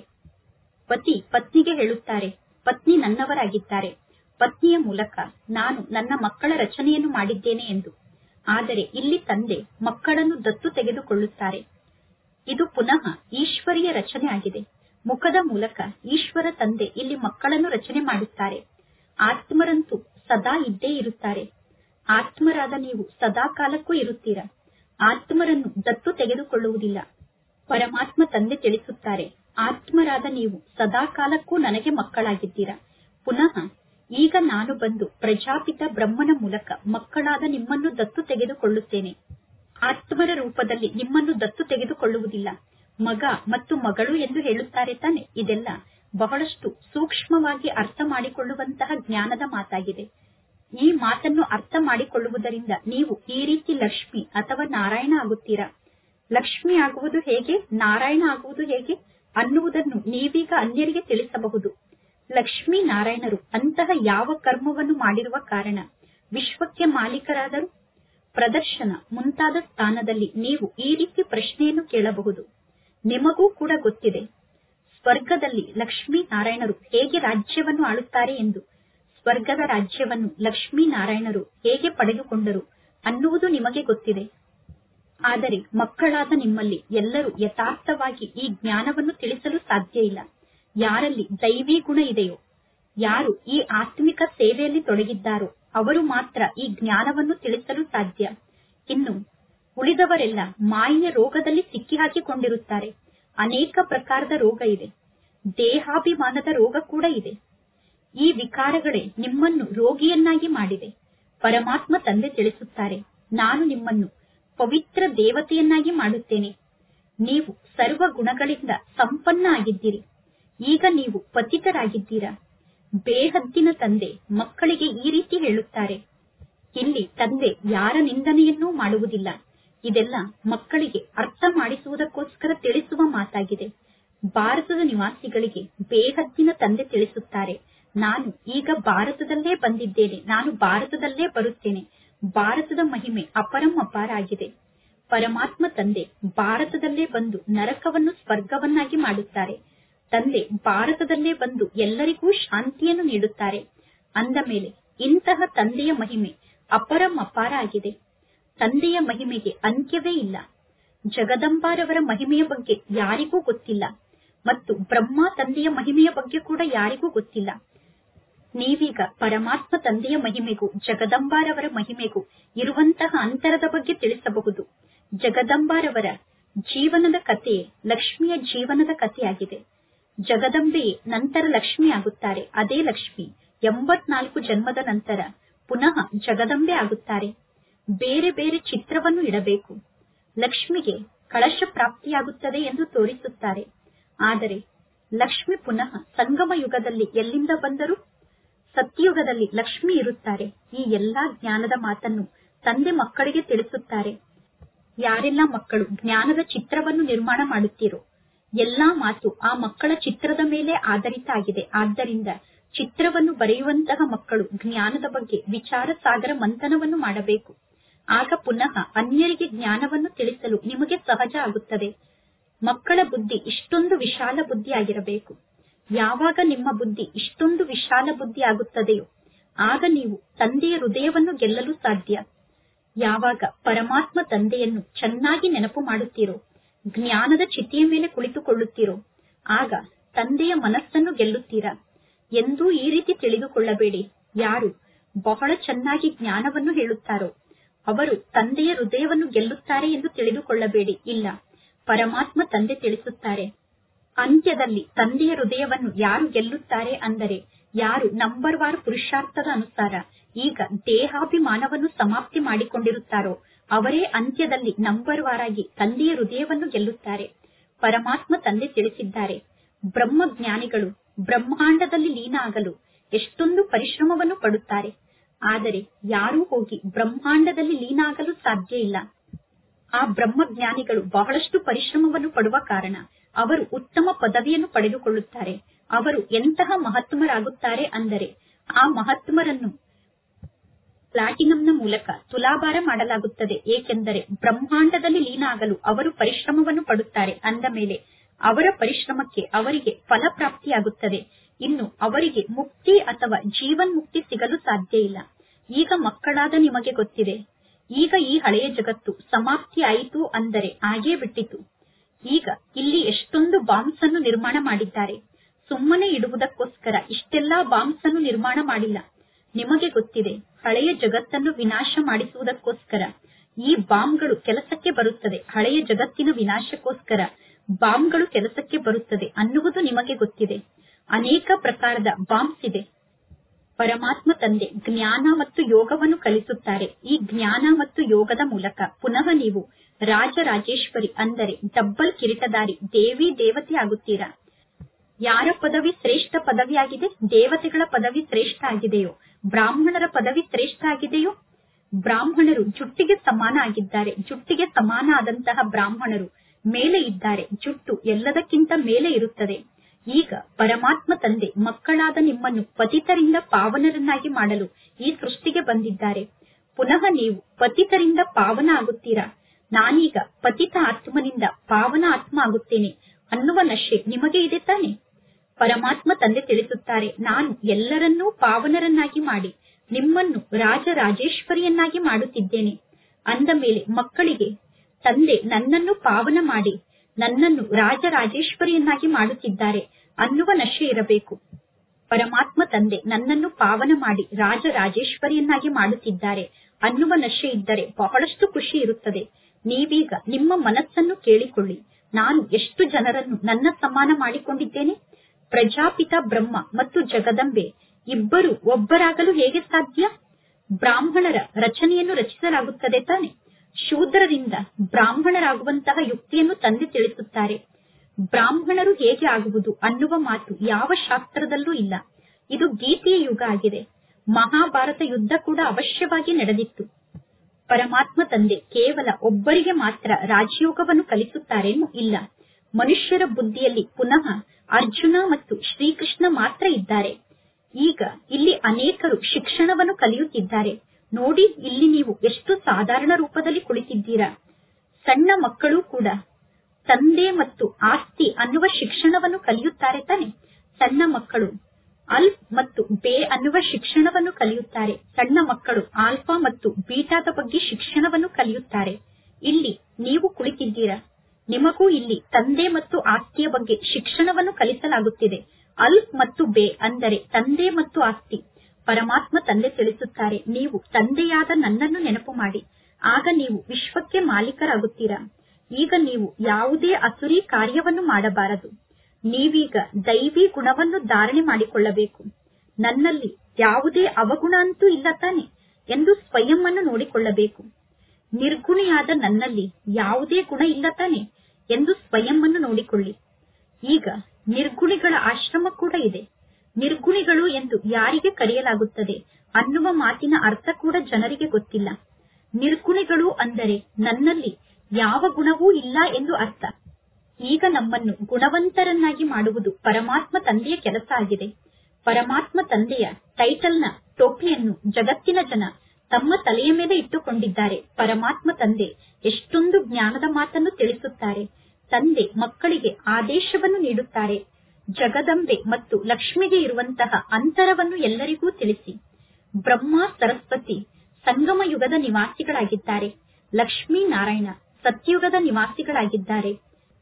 ಪತಿ ಪತ್ನಿಗೆ ಹೇಳುತ್ತಾರೆ, ಪತ್ನಿ ನನ್ನವರಾಗಿದ್ದಾರೆ. ಪತ್ನಿಯ ಮೂಲಕ ನಾನು ನನ್ನ ಮಕ್ಕಳ ರಚನೆಯನ್ನು ಮಾಡಿದ್ದೇನೆ ಎಂದು. ಆದರೆ ಇಲ್ಲಿ ತಂದೆ ಮಕ್ಕಳನ್ನು ದತ್ತು ತೆಗೆದುಕೊಳ್ಳುತ್ತಾರೆ. ಇದು ಪುನಃ ಈಶ್ವರಿಯ ರಚನೆ ಆಗಿದೆ. ಮುಖದ ಮೂಲಕ ಈಶ್ವರ ತಂದೆ ಇಲ್ಲಿ ಮಕ್ಕಳನ್ನು ರಚನೆ ಮಾಡುತ್ತಾರೆ. ಆತ್ಮರಂತೂ ಸದಾ ಇದ್ದೇ ಇರುತ್ತಾರೆ. ಆತ್ಮರಾದ ನೀವು ಸದಾ ಕಾಲಕ್ಕೂ ಇರುತ್ತೀರಾ. ಆತ್ಮರನ್ನು ದತ್ತು ತೆಗೆದುಕೊಳ್ಳುವುದಿಲ್ಲ. ಪರಮಾತ್ಮ ತಂದೆ ತಿಳಿಸುತ್ತಾರೆ, ಆತ್ಮರಾದ ನೀವು ಸದಾ ಕಾಲಕ್ಕೂ ನನಗೆ ಮಕ್ಕಳಾಗಿದ್ದೀರಾ. ಪುನಃ ಈಗ ನಾನು ಬಂದು ಪ್ರಜಾಪಿತ ಬ್ರಹ್ಮನ ಮೂಲಕ ಮಕ್ಕಳಾದ ನಿಮ್ಮನ್ನು ದತ್ತು ತೆಗೆದುಕೊಳ್ಳುತ್ತೇನೆ. ಆತ್ಮರ ರೂಪದಲ್ಲಿ ನಿಮ್ಮನ್ನು ದತ್ತು ತೆಗೆದುಕೊಳ್ಳುವುದಿಲ್ಲ. ಮಗ ಮತ್ತು ಮಗಳು ಎಂದು ಹೇಳುತ್ತಾರೆ ತಾನೆ. ಇದೆಲ್ಲ ಬಹಳಷ್ಟು ಸೂಕ್ಷ್ಮವಾಗಿ ಅರ್ಥ ಮಾಡಿಕೊಳ್ಳುವಂತಹ ಜ್ಞಾನದ ಮಾತಾಗಿದೆ. ಈ ಮಾತನ್ನು ಅರ್ಥ ಮಾಡಿಕೊಳ್ಳುವುದರಿಂದ ನೀವು ಈ ರೀತಿ ಲಕ್ಷ್ಮಿ ಅಥವಾ ನಾರಾಯಣ ಆಗುತ್ತೀರಾ. ಲಕ್ಷ್ಮಿ ಆಗುವುದು ಹೇಗೆ, ನಾರಾಯಣ ಆಗುವುದು ಹೇಗೆ ಅನ್ನುವುದನ್ನು ನೀವೀಗ ಅನ್ಯರಿಗೆ ತಿಳಿಸಬಹುದು. ಲಕ್ಷ್ಮೀ ನಾರಾಯಣರು ಅಂತಹ ಯಾವ ಕರ್ಮವನ್ನು ಮಾಡಿರುವ ಕಾರಣ ವಿಶ್ವಕ್ಕೆ ಮಾಲೀಕರಾದರು? ಪ್ರದರ್ಶನ ಮುಂತಾದ ಸ್ಥಾನದಲ್ಲಿ ನೀವು ಈ ರೀತಿ ಪ್ರಶ್ನೆಯನ್ನು ಕೇಳಬಹುದು. ನಿಮಗೂ ಕೂಡ ಗೊತ್ತಿದೆ ಸ್ವರ್ಗದಲ್ಲಿ ಲಕ್ಷ್ಮೀ ನಾರಾಯಣರು ಹೇಗೆ ರಾಜ್ಯವನ್ನು ಆಳುತ್ತಾರೆ ಎಂದು. ಸ್ವರ್ಗದ ರಾಜ್ಯವನ್ನು ಲಕ್ಷ್ಮೀ ನಾರಾಯಣರು ಹೇಗೆ ಪಡೆದುಕೊಂಡರು ಅನ್ನುವುದು ನಿಮಗೆ ಗೊತ್ತಿದೆ. ಆದರೆ ಮಕ್ಕಳಾದ ನಿಮ್ಮಲ್ಲಿ ಎಲ್ಲರೂ ಯಥಾರ್ಥವಾಗಿ ಈ ಜ್ಞಾನವನ್ನು ತಿಳಿಸಲು ಸಾಧ್ಯ ಇಲ್ಲ. ಯಾರಲ್ಲಿ ದೈವಿ ಗುಣ ಇದೆಯೋ, ಯಾರು ಈ ಆತ್ಮಿಕ ಸೇವೆಯಲ್ಲಿ ತೊಡಗಿದ್ದಾರೋ ಅವರು ಮಾತ್ರ ಈ ಜ್ಞಾನವನ್ನು ತಿಳಿಸಲು ಸಾಧ್ಯ. ಇನ್ನು ಉಳಿದವರೆಲ್ಲ ಮಾಯೆಯ ರೋಗದಲ್ಲಿ ಸಿಕ್ಕಿ ಹಾಕಿಕೊಂಡಿರುತ್ತಾರೆ. ಅನೇಕ ಪ್ರಕಾರದ ರೋಗ ಇದೆ. ದೇಹಾಭಿಮಾನದ ರೋಗ ಕೂಡ ಇದೆ. ಈ ವಿಕಾರಗಳೇ ನಿಮ್ಮನ್ನು ರೋಗಿಯನ್ನಾಗಿ ಮಾಡಿದೆ. ಪರಮಾತ್ಮ ತಂದೆ ತಿಳಿಸುತ್ತಾರೆ, ನಾನು ನಿಮ್ಮನ್ನು ಪವಿತ್ರ ದೇವತೆಯನ್ನಾಗಿ ಮಾಡುತ್ತೇನೆ. ನೀವು ಸರ್ವ ಗುಣಗಳಿಂದ ಸಂಪನ್ನ ಆಗಿದ್ದೀರಿ. ಈಗ ನೀವು ಪತಿತರಾಗಿದ್ದೀರಾ. ಬೇಹದ್ದಿನ ತಂದೆ ಮಕ್ಕಳಿಗೆ ಈ ರೀತಿ ಹೇಳುತ್ತಾರೆ. ಇಲ್ಲಿ ತಂದೆ ಯಾರ ನಿಂದನೆಯನ್ನೂ ಮಾಡುವುದಿಲ್ಲ. ಇದೆಲ್ಲ ಮಕ್ಕಳಿಗೆ ಅರ್ಥ ಮಾಡಿಸುವುದಕ್ಕೋಸ್ಕರ ತಿಳಿಸುವ ಮಾತಾಗಿದೆ. ಭಾರತದ ನಿವಾಸಿಗಳಿಗೆ ಬೇಹದ್ದಿನ ತಂದೆ ತಿಳಿಸುತ್ತಾರೆ, ನಾನು ಈಗ ಭಾರತದಲ್ಲೇ ಬಂದಿದ್ದೇನೆ, ನಾನು ಭಾರತದಲ್ಲೇ ಬರುತ್ತೇನೆ. ಭಾರತದ ಮಹಿಮೆ ಅಪರಂ ಅಪಾರ ಆಗಿದೆ. ಪರಮಾತ್ಮ ತಂದೆ ಭಾರತದಲ್ಲೇ ಬಂದು ನರಕವನ್ನು ಸ್ವರ್ಗವನ್ನಾಗಿ ಮಾಡುತ್ತಾರೆ. ತಂದೆ ಭಾರತದಲ್ಲೇ ಬಂದು ಎಲ್ಲರಿಗೂ ಶಾಂತಿಯನ್ನು ನೀಡುತ್ತಾರೆ. ಅಂದ ಮೇಲೆ ಇಂತಹ ತಂದೆಯ ಮಹಿಮೆ ಅಪರಂ ಅಪಾರ ಆಗಿದೆ. ತಂದೆಯ ಮಹಿಮೆಗೆ ಅಂತ್ಯವೇ ಇಲ್ಲ. ಜಗದಂಬಾರವರ ಮಹಿಮೆಯ ಬಗ್ಗೆ ಯಾರಿಗೂ ಗೊತ್ತಿಲ್ಲ ಮತ್ತು ಬ್ರಹ್ಮ ತಂದೆಯ ಮಹಿಮೆಯ ಬಗ್ಗೆ ಕೂಡ ಯಾರಿಗೂ ಗೊತ್ತಿಲ್ಲ. ನೀವೀಗ ಪರಮಾತ್ಮ ತಂದೆಯ ಮಹಿಮೆಗೂ ಜಗದಂಬಾರವರ ಮಹಿಮೆಗೂ ಇರುವಂತಹ ಅಂತರದ ಬಗ್ಗೆ ತಿಳಿಸಬಹುದು. ಜಗದಂಬಾರವರ ಜೀವನದ ಕಥೆಯೇ ಲಕ್ಷ್ಮಿಯ ಜೀವನದ ಕಥೆಯಾಗಿದೆ. ಜಗದಂಬೆಯೇ ನಂತರ ಲಕ್ಷ್ಮಿ ಆಗುತ್ತಾರೆ. ಅದೇ ಲಕ್ಷ್ಮಿ ಎಂಬತ್ನಾಲ್ಕು ಜನ್ಮದ ನಂತರ ಪುನಃ ಜಗದಂಬೆ ಆಗುತ್ತಾರೆ. ಬೇರೆ ಬೇರೆ ಚಿತ್ರವನ್ನು ಇಡಬೇಕು. ಲಕ್ಷ್ಮಿಗೆ ಕಳಶ ಪ್ರಾಪ್ತಿಯಾಗುತ್ತದೆ ಎಂದು ತೋರಿಸುತ್ತಾರೆ. ಆದರೆ ಲಕ್ಷ್ಮಿ ಪುನಃ ಸಂಗಮ ಯುಗದಲ್ಲಿ ಎಲ್ಲಿಂದ ಬಂದರು? ಸತ್ಯಯುಗದಲ್ಲಿ ಲಕ್ಷ್ಮಿ ಇರುತ್ತಾರೆ. ಈ ಎಲ್ಲಾ ಜ್ಞಾನದ ಮಾತನ್ನು ತಂದೆ ಮಕ್ಕಳಿಗೆ ತಿಳಿಸುತ್ತಾರೆ. ಯಾರೆಲ್ಲ ಮಕ್ಕಳು ಜ್ಞಾನದ ಚಿತ್ರವನ್ನು ನಿರ್ಮಾಣ ಮಾಡುತ್ತೀರೋ ಎಲ್ಲಾ ಮಾತು ಆ ಮಕ್ಕಳ ಚಿತ್ರದ ಮೇಲೆ ಆಧಾರಿತ ಆಗಿದೆ. ಆದ್ದರಿಂದ ಚಿತ್ರವನ್ನು ಬರೆಯುವಂತಹ ಮಕ್ಕಳು ಜ್ಞಾನದ ಬಗ್ಗೆ ವಿಚಾರ ಸಾಗರ ಮಂಥನವನ್ನು ಮಾಡಬೇಕು. ಆಗ ಪುನಃ ಅನ್ಯರಿಗೆ ಜ್ಞಾನವನ್ನು ತಿಳಿಸಲು ನಿಮಗೆ ಸಹಜ ಆಗುತ್ತದೆ. ಮಕ್ಕಳ ಬುದ್ಧಿ ಇಷ್ಟೊಂದು ವಿಶಾಲ ಬುದ್ಧಿ ಆಗಿರಬೇಕು. ಯಾವಾಗ ನಿಮ್ಮ ಬುದ್ಧಿ ಇಷ್ಟೊಂದು ವಿಶಾಲ ಬುದ್ಧಿ ಆಗುತ್ತದೆಯೋ ಆಗ ನೀವು ತಂದೆಯ ಹೃದಯವನ್ನು ಗೆಲ್ಲಲು ಸಾಧ್ಯ. ಯಾವಾಗ ಪರಮಾತ್ಮ ತಂದೆಯನ್ನು ಚೆನ್ನಾಗಿ ನೆನಪು ಮಾಡುತ್ತೀರೋ, ಜ್ಞಾನದ ಚಿತೆಯ ಮೇಲೆ ಕುಳಿತುಕೊಳ್ಳುತ್ತೀರೋ ಆಗ ತಂದೆಯ ಮನಸ್ಸನ್ನು ಗೆಲ್ಲುತ್ತೀರಾ. ಎಂದೂ ಈ ರೀತಿ ತಿಳಿದುಕೊಳ್ಳಬೇಡಿ. ಯಾರು ಬಹಳ ಚೆನ್ನಾಗಿ ಜ್ಞಾನವನ್ನು ಹೇಳುತ್ತಾರೋ ಅವರು ತಂದೆಯ ಹೃದಯವನ್ನು ಗೆಲ್ಲುತ್ತಾರೆ ಎಂದು ತಿಳಿದುಕೊಳ್ಳಬೇಡಿ. ಇಲ್ಲ, ಪರಮಾತ್ಮ ತಂದೆ ತಿಳಿಸುತ್ತಾರೆ, ಅಂತ್ಯದಲ್ಲಿ ತಂದೆಯ ಹೃದಯವನ್ನು ಯಾರು ಗೆಲ್ಲುತ್ತಾರೆ ಅಂದರೆ ಯಾರು ನಂಬರ್ ವಾರ್ ಪುರುಷಾರ್ಥದ ಅನುಸಾರ ಈಗ ದೇಹಾಭಿಮಾನವನ್ನು ಸಮಾಪ್ತಿ ಮಾಡಿಕೊಂಡಿರುತ್ತಾರೋ ಅವರೇ ಅಂತ್ಯದಲ್ಲಿ ನಂಬರ್ ವಾರ್ ಆಗಿ ತಂದೆಯ ಹೃದಯವನ್ನು ಗೆಲ್ಲುತ್ತಾರೆ. ಪರಮಾತ್ಮ ತಂದೆ ತಿಳಿಸಿದ್ದಾರೆ, ಬ್ರಹ್ಮಜ್ಞಾನಿಗಳು ಬ್ರಹ್ಮಾಂಡದಲ್ಲಿ ಲೀನ ಆಗಲು ಎಷ್ಟೊಂದು ಪರಿಶ್ರಮವನ್ನು ಪಡುತ್ತಾರೆ. ಆದರೆ ಯಾರೂ ಹೋಗಿ ಬ್ರಹ್ಮಾಂಡದಲ್ಲಿ ಲೀನ ಆಗಲು ಸಾಧ್ಯ ಇಲ್ಲ. ಆ ಬ್ರಹ್ಮಜ್ಞಾನಿಗಳು ಬಹಳಷ್ಟು ಪರಿಶ್ರಮವನ್ನು ಪಡುವ ಕಾರಣ ಅವರು ಉತ್ತಮ ಪದವಿಯನ್ನು ಪಡೆದುಕೊಳ್ಳುತ್ತಾರೆ. ಅವರು ಎಂತಹ ಮಹಾತ್ಮರಾಗುತ್ತಾರೆ ಅಂದರೆ ಆ ಮಹಾತ್ಮರನ್ನು ಪ್ಲಾಟಿನಂನ ಮೂಲಕ ತುಲಾಭಾರ ಮಾಡಲಾಗುತ್ತದೆ. ಏಕೆಂದರೆ ಬ್ರಹ್ಮಾಂಡದಲ್ಲಿ ಲೀನ ಆಗಲು ಅವರು ಪರಿಶ್ರಮವನ್ನು ಪಡುತ್ತಾರೆ. ಅಂದ ಮೇಲೆ ಅವರ ಪರಿಶ್ರಮಕ್ಕೆ ಅವರಿಗೆ ಫಲ ಪ್ರಾಪ್ತಿಯಾಗುತ್ತದೆ. ಇನ್ನು ಅವರಿಗೆ ಮುಕ್ತಿ ಅಥವಾ ಜೀವನ್ ಮುಕ್ತಿ ಸಿಗಲು ಸಾಧ್ಯ ಇಲ್ಲ. ಈಗ ಮಕ್ಕಳಾದ ನಿಮಗೆ ಗೊತ್ತಿದೆ, ಈಗ ಈ ಹಳೆಯ ಜಗತ್ತು ಸಮಾಪ್ತಿ ಆಯಿತು ಅಂದರೆ ಆಗೇ ಬಿಟ್ಟಿತು. ಈಗ ಇಲ್ಲಿ ಎಷ್ಟೊಂದು ಬಾಂಬ್ಸ್ ಅನ್ನು ನಿರ್ಮಾಣ ಮಾಡಿದ್ದಾರೆ. ಸುಮ್ಮನೆ ಇಡುವುದಕ್ಕೋಸ್ಕರ ಇಷ್ಟೆಲ್ಲಾ ಬಾಂಬ್ಸ್ ಅನ್ನು ನಿರ್ಮಾಣ ಮಾಡಿಲ್ಲ. ನಿಮಗೆ ಗೊತ್ತಿದೆ, ಹಳೆಯ ಜಗತ್ತನ್ನು ವಿನಾಶ ಮಾಡಿಸುವುದಕ್ಕೋಸ್ಕರ ಈ ಬಾಂಬ್ಗಳು ಕೆಲಸಕ್ಕೆ ಬರುತ್ತದೆ. ಹಳೆಯ ಜಗತ್ತಿನ ವಿನಾಶಕ್ಕೋಸ್ಕರ ಬಾಂಬ್ಗಳು ಕೆಲಸಕ್ಕೆ ಬರುತ್ತದೆ ಅನ್ನುವುದು ನಿಮಗೆ ಗೊತ್ತಿದೆ. ಅನೇಕ ಪ್ರಕಾರದ ಬಾಂಬ್ಸ್ ಇದೆ. ಪರಮಾತ್ಮ ತಂದೆ ಜ್ಞಾನ ಮತ್ತು ಯೋಗವನ್ನು ಕಲಿಸುತ್ತಾರೆ. ಈ ಜ್ಞಾನ ಮತ್ತು ಯೋಗದ ಮೂಲಕ ಪುನಃ ನೀವು ರಾಜರಾಜೇಶ್ವರಿ ಅಂದರೆ ಡಬ್ಬಲ್ ಕಿರೀಟಧಾರಿ ದೇವಿ ದೇವತೆ ಆಗುತ್ತೀರಾ. ಯಾರ ಪದವಿ ಶ್ರೇಷ್ಠ ಪದವಿಯಾಗಿದೆ? ದೇವತೆಗಳ ಪದವಿ ಶ್ರೇಷ್ಠ ಆಗಿದೆಯೋ? ಬ್ರಾಹ್ಮಣರ ಪದವಿ ಶ್ರೇಷ್ಠ ಆಗಿದೆಯೋ? ಬ್ರಾಹ್ಮಣರು ಜುಟ್ಟಿಗೆ ಸಮಾನ ಆಗಿದ್ದಾರೆ. ಜುಟ್ಟಿಗೆ ಸಮಾನ ಆದಂತಹ ಬ್ರಾಹ್ಮಣರು ಮೇಲೆ ಇದ್ದಾರೆ. ಜುಟ್ಟು ಎಲ್ಲದಕ್ಕಿಂತ ಮೇಲೆ ಇರುತ್ತದೆ. ಈಗ ಪರಮಾತ್ಮ ತಂದೆ ಮಕ್ಕಳಾದ ನಿಮ್ಮನ್ನು ಪತಿತರಿಂದ ಪಾವನರನ್ನಾಗಿ ಮಾಡಲು ಈ ಸೃಷ್ಟಿಗೆ ಬಂದಿದ್ದಾರೆ. ಪುನಃ ನೀವು ಪತಿತರಿಂದ ಪಾವನ ಆಗುತ್ತೀರಾ. ನಾನೀಗ ಪತಿತ ಆತ್ಮನಿಂದ ಪಾವನ ಆತ್ಮ ಆಗುತ್ತೇನೆ ಅನ್ನುವ ನಶೆ ನಿಮಗೆ ಇದೆ ತಾನೆ? ಪರಮಾತ್ಮ ತಂದೆ ತಿಳಿಸುತ್ತಾರೆ, ನಾನು ಎಲ್ಲರನ್ನೂ ಪಾವನರನ್ನಾಗಿ ಮಾಡಿ ನಿಮ್ಮನ್ನು ರಾಜರಾಜೇಶ್ವರಿಯನ್ನಾಗಿ ಮಾಡುತ್ತಿದ್ದೇನೆ. ಅಂದ ಮೇಲೆ ಮಕ್ಕಳಿಗೆ ತಂದೆ ನನ್ನನ್ನು ಪಾವನ ಮಾಡಿ ನನ್ನನ್ನು ರಾಜರಾಜೇಶ್ವರಿಯನ್ನಾಗಿ ಮಾಡುತ್ತಿದ್ದಾರೆ ಅನ್ನುವ ನಶೆ ಇರಬೇಕು. ಪರಮಾತ್ಮ ತಂದೆ ನನ್ನನ್ನು ಪಾವನ ಮಾಡಿ ರಾಜರಾಜೇಶ್ವರಿಯನ್ನಾಗಿ ಮಾಡುತ್ತಿದ್ದಾರೆ ಅನ್ನುವ ನಶೆ ಇದ್ದರೆ ಬಹಳಷ್ಟು ಖುಷಿ ಇರುತ್ತದೆ. ನೀವೀಗ ನಿಮ್ಮ ಮನಸ್ಸನ್ನು ಕೇಳಿಕೊಳ್ಳಿ, ನಾನು ಎಷ್ಟು ಜನರನ್ನು ನನ್ನ ಸಮಾನ ಮಾಡಿಕೊಂಡಿದ್ದೇನೆ. ಪ್ರಜಾಪಿತ ಬ್ರಹ್ಮ ಮತ್ತು ಜಗದಂಬೆ ಇಬ್ಬರು ಒಬ್ಬರಾಗಲು ಹೇಗೆ ಸಾಧ್ಯ? ಬ್ರಾಹ್ಮಣರ ರಚನೆಯನ್ನು ರಚಿಸಲಾಗುತ್ತದೆ ತಾನೆ. ಶೂದ್ರರಿಂದ ಬ್ರಾಹ್ಮಣರಾಗುವಂತಹ ಯುಕ್ತಿಯನ್ನು ತಂದೆ ತಿಳಿಸುತ್ತಾರೆ. ಬ್ರಾಹ್ಮಣರು ಹೇಗೆ ಆಗುವುದು ಅನ್ನುವ ಮಾತು ಯಾವ ಶಾಸ್ತ್ರದಲ್ಲೂ ಇಲ್ಲ. ಇದು ಗೀತೆಯ ಯುಗ ಆಗಿದೆ. ಮಹಾಭಾರತ ಯುದ್ಧ ಕೂಡ ಅವಶ್ಯವಾಗಿ ನಡೆದಿತ್ತು. ಪರಮಾತ್ಮ ತಂದೆ ಕೇವಲ ಒಬ್ಬರಿಗೆ ಮಾತ್ರ ರಾಜಯೋಗವನ್ನು ಕಲಿಸುತ್ತಾರೇನೂ ಇಲ್ಲ. ಮನುಷ್ಯರ ಬುದ್ಧಿಯಲ್ಲಿ ಪುನಃ ಅರ್ಜುನ ಮತ್ತು ಶ್ರೀಕೃಷ್ಣ ಮಾತ್ರ ಇದ್ದಾರೆ. ಈಗ ಇಲ್ಲಿ ಅನೇಕರು ಶಿಕ್ಷಣವನ್ನು ಕಲಿಯುತ್ತಿದ್ದಾರೆ. ನೋಡಿ, ಇಲ್ಲಿ ನೀವು ಎಷ್ಟು ಸಾಧಾರಣ ರೂಪದಲ್ಲಿ ಕುಳಿತಿದ್ದೀರಾ. ಸಣ್ಣ ಮಕ್ಕಳು ಕೂಡ ತಂದೆ ಮತ್ತು ಆಸ್ತಿ ಅನ್ನುವ ಶಿಕ್ಷಣವನ್ನು ಕಲಿಯುತ್ತಾರೆ ತಾನೆ. ಸಣ್ಣ ಮಕ್ಕಳು ಅಲ್ಫ್ ಮತ್ತು ಬೇ ಅನ್ನುವ ಶಿಕ್ಷಣವನ್ನು ಕಲಿಯುತ್ತಾರೆ. ಸಣ್ಣ ಮಕ್ಕಳು ಆಲ್ಫಾ ಮತ್ತು ಬೀಟಾದ ಬಗ್ಗೆ ಶಿಕ್ಷಣವನ್ನು ಕಲಿಯುತ್ತಾರೆ. ಇಲ್ಲಿ ನೀವು ಕುಳಿತಿದ್ದೀರಾ, ನಿಮಗೂ ಇಲ್ಲಿ ತಂದೆ ಮತ್ತು ಆಸ್ತಿಯ ಬಗ್ಗೆ ಶಿಕ್ಷಣವನ್ನು ಕಲಿಸಲಾಗುತ್ತಿದೆ. ಅಲ್ಫ್ ಮತ್ತು ಬೇ ಅಂದರೆ ತಂದೆ ಮತ್ತು ಆಸ್ತಿ. ಪರಮಾತ್ಮ ತಂದೆ ತಿಳಿಸುತ್ತಾರೆ, ನೀವು ತಂದೆಯಾದ ನನ್ನನ್ನು ನೆನಪು ಮಾಡಿ, ಆಗ ನೀವು ವಿಶ್ವಕ್ಕೆ ಮಾಲೀಕರಾಗುತ್ತೀರಾ. ಈಗ ನೀವು ಯಾವುದೇ ಅಸುರಿ ಕಾರ್ಯವನ್ನು ಮಾಡಬಾರದು. ನೀವೀಗ ದೈವಿ ಗುಣವನ್ನು ಧಾರಣೆ ಮಾಡಿಕೊಳ್ಳಬೇಕು. ನನ್ನಲ್ಲಿ ಯಾವುದೇ ಅವಗುಣ ಅಂತೂ ಇಲ್ಲ ತಾನೆ ಎಂದು ಸ್ವಯಂ ಅನ್ನು ನೋಡಿಕೊಳ್ಳಬೇಕು. ನಿರ್ಗುಣಿಯಾದ ನನ್ನಲ್ಲಿ ಯಾವುದೇ ಗುಣ ಇಲ್ಲ ತಾನೆ ಎಂದು ಸ್ವಯಂ ಅನ್ನು ನೋಡಿಕೊಳ್ಳಿ. ಈಗ ನಿರ್ಗುಣಿಗಳ ಆಶ್ರಮ ಕೂಡ ಇದೆ. ನಿರ್ಗುಣಿಗಳು ಎಂದು ಯಾರಿಗೆ ಕರೆಯಲಾಗುತ್ತದೆ ಅನ್ನುವ ಮಾತಿನ ಅರ್ಥ ಕೂಡ ಜನರಿಗೆ ಗೊತ್ತಿಲ್ಲ. ನಿರ್ಗುಣಿಗಳು ಅಂದರೆ ನನ್ನಲ್ಲಿ ಯಾವ ಗುಣವೂ ಇಲ್ಲ ಎಂದು ಅರ್ಥ. ಈಗ ನಮ್ಮನ್ನು ಗುಣವಂತರನ್ನಾಗಿ ಮಾಡುವುದು ಪರಮಾತ್ಮ ತಂದೆಯ ಕೆಲಸ ಆಗಿದೆ. ಪರಮಾತ್ಮ ತಂದೆಯ ಟೈಟಲ್ನ ಟೋಪಿಯನ್ನು ಜಗತ್ತಿನ ಜನ ತಮ್ಮ ತಲೆಯ ಮೇಲೆ ಇಟ್ಟುಕೊಂಡಿದ್ದಾರೆ. ಪರಮಾತ್ಮ ತಂದೆ ಎಷ್ಟೊಂದು ಜ್ಞಾನದ ಮಾತನ್ನು ತಿಳಿಸುತ್ತಾರೆ. ತಂದೆ ಮಕ್ಕಳಿಗೆ ಆದೇಶವನ್ನು ನೀಡುತ್ತಾರೆ. ಜಗದಂಬೆ ಮತ್ತು ಲಕ್ಷ್ಮಿಗೆ ಇರುವಂತಹ ಅಂತರವನ್ನು ಎಲ್ಲರಿಗೂ ತಿಳಿಸಿ. ಬ್ರಹ್ಮ ಸರಸ್ವತಿ ಸಂಗಮ ಯುಗದ ನಿವಾಸಿಗಳಾಗಿದ್ದಾರೆ. ಲಕ್ಷ್ಮೀ ನಾರಾಯಣ ಸತ್ಯುಗದ ನಿವಾಸಿಗಳಾಗಿದ್ದಾರೆ.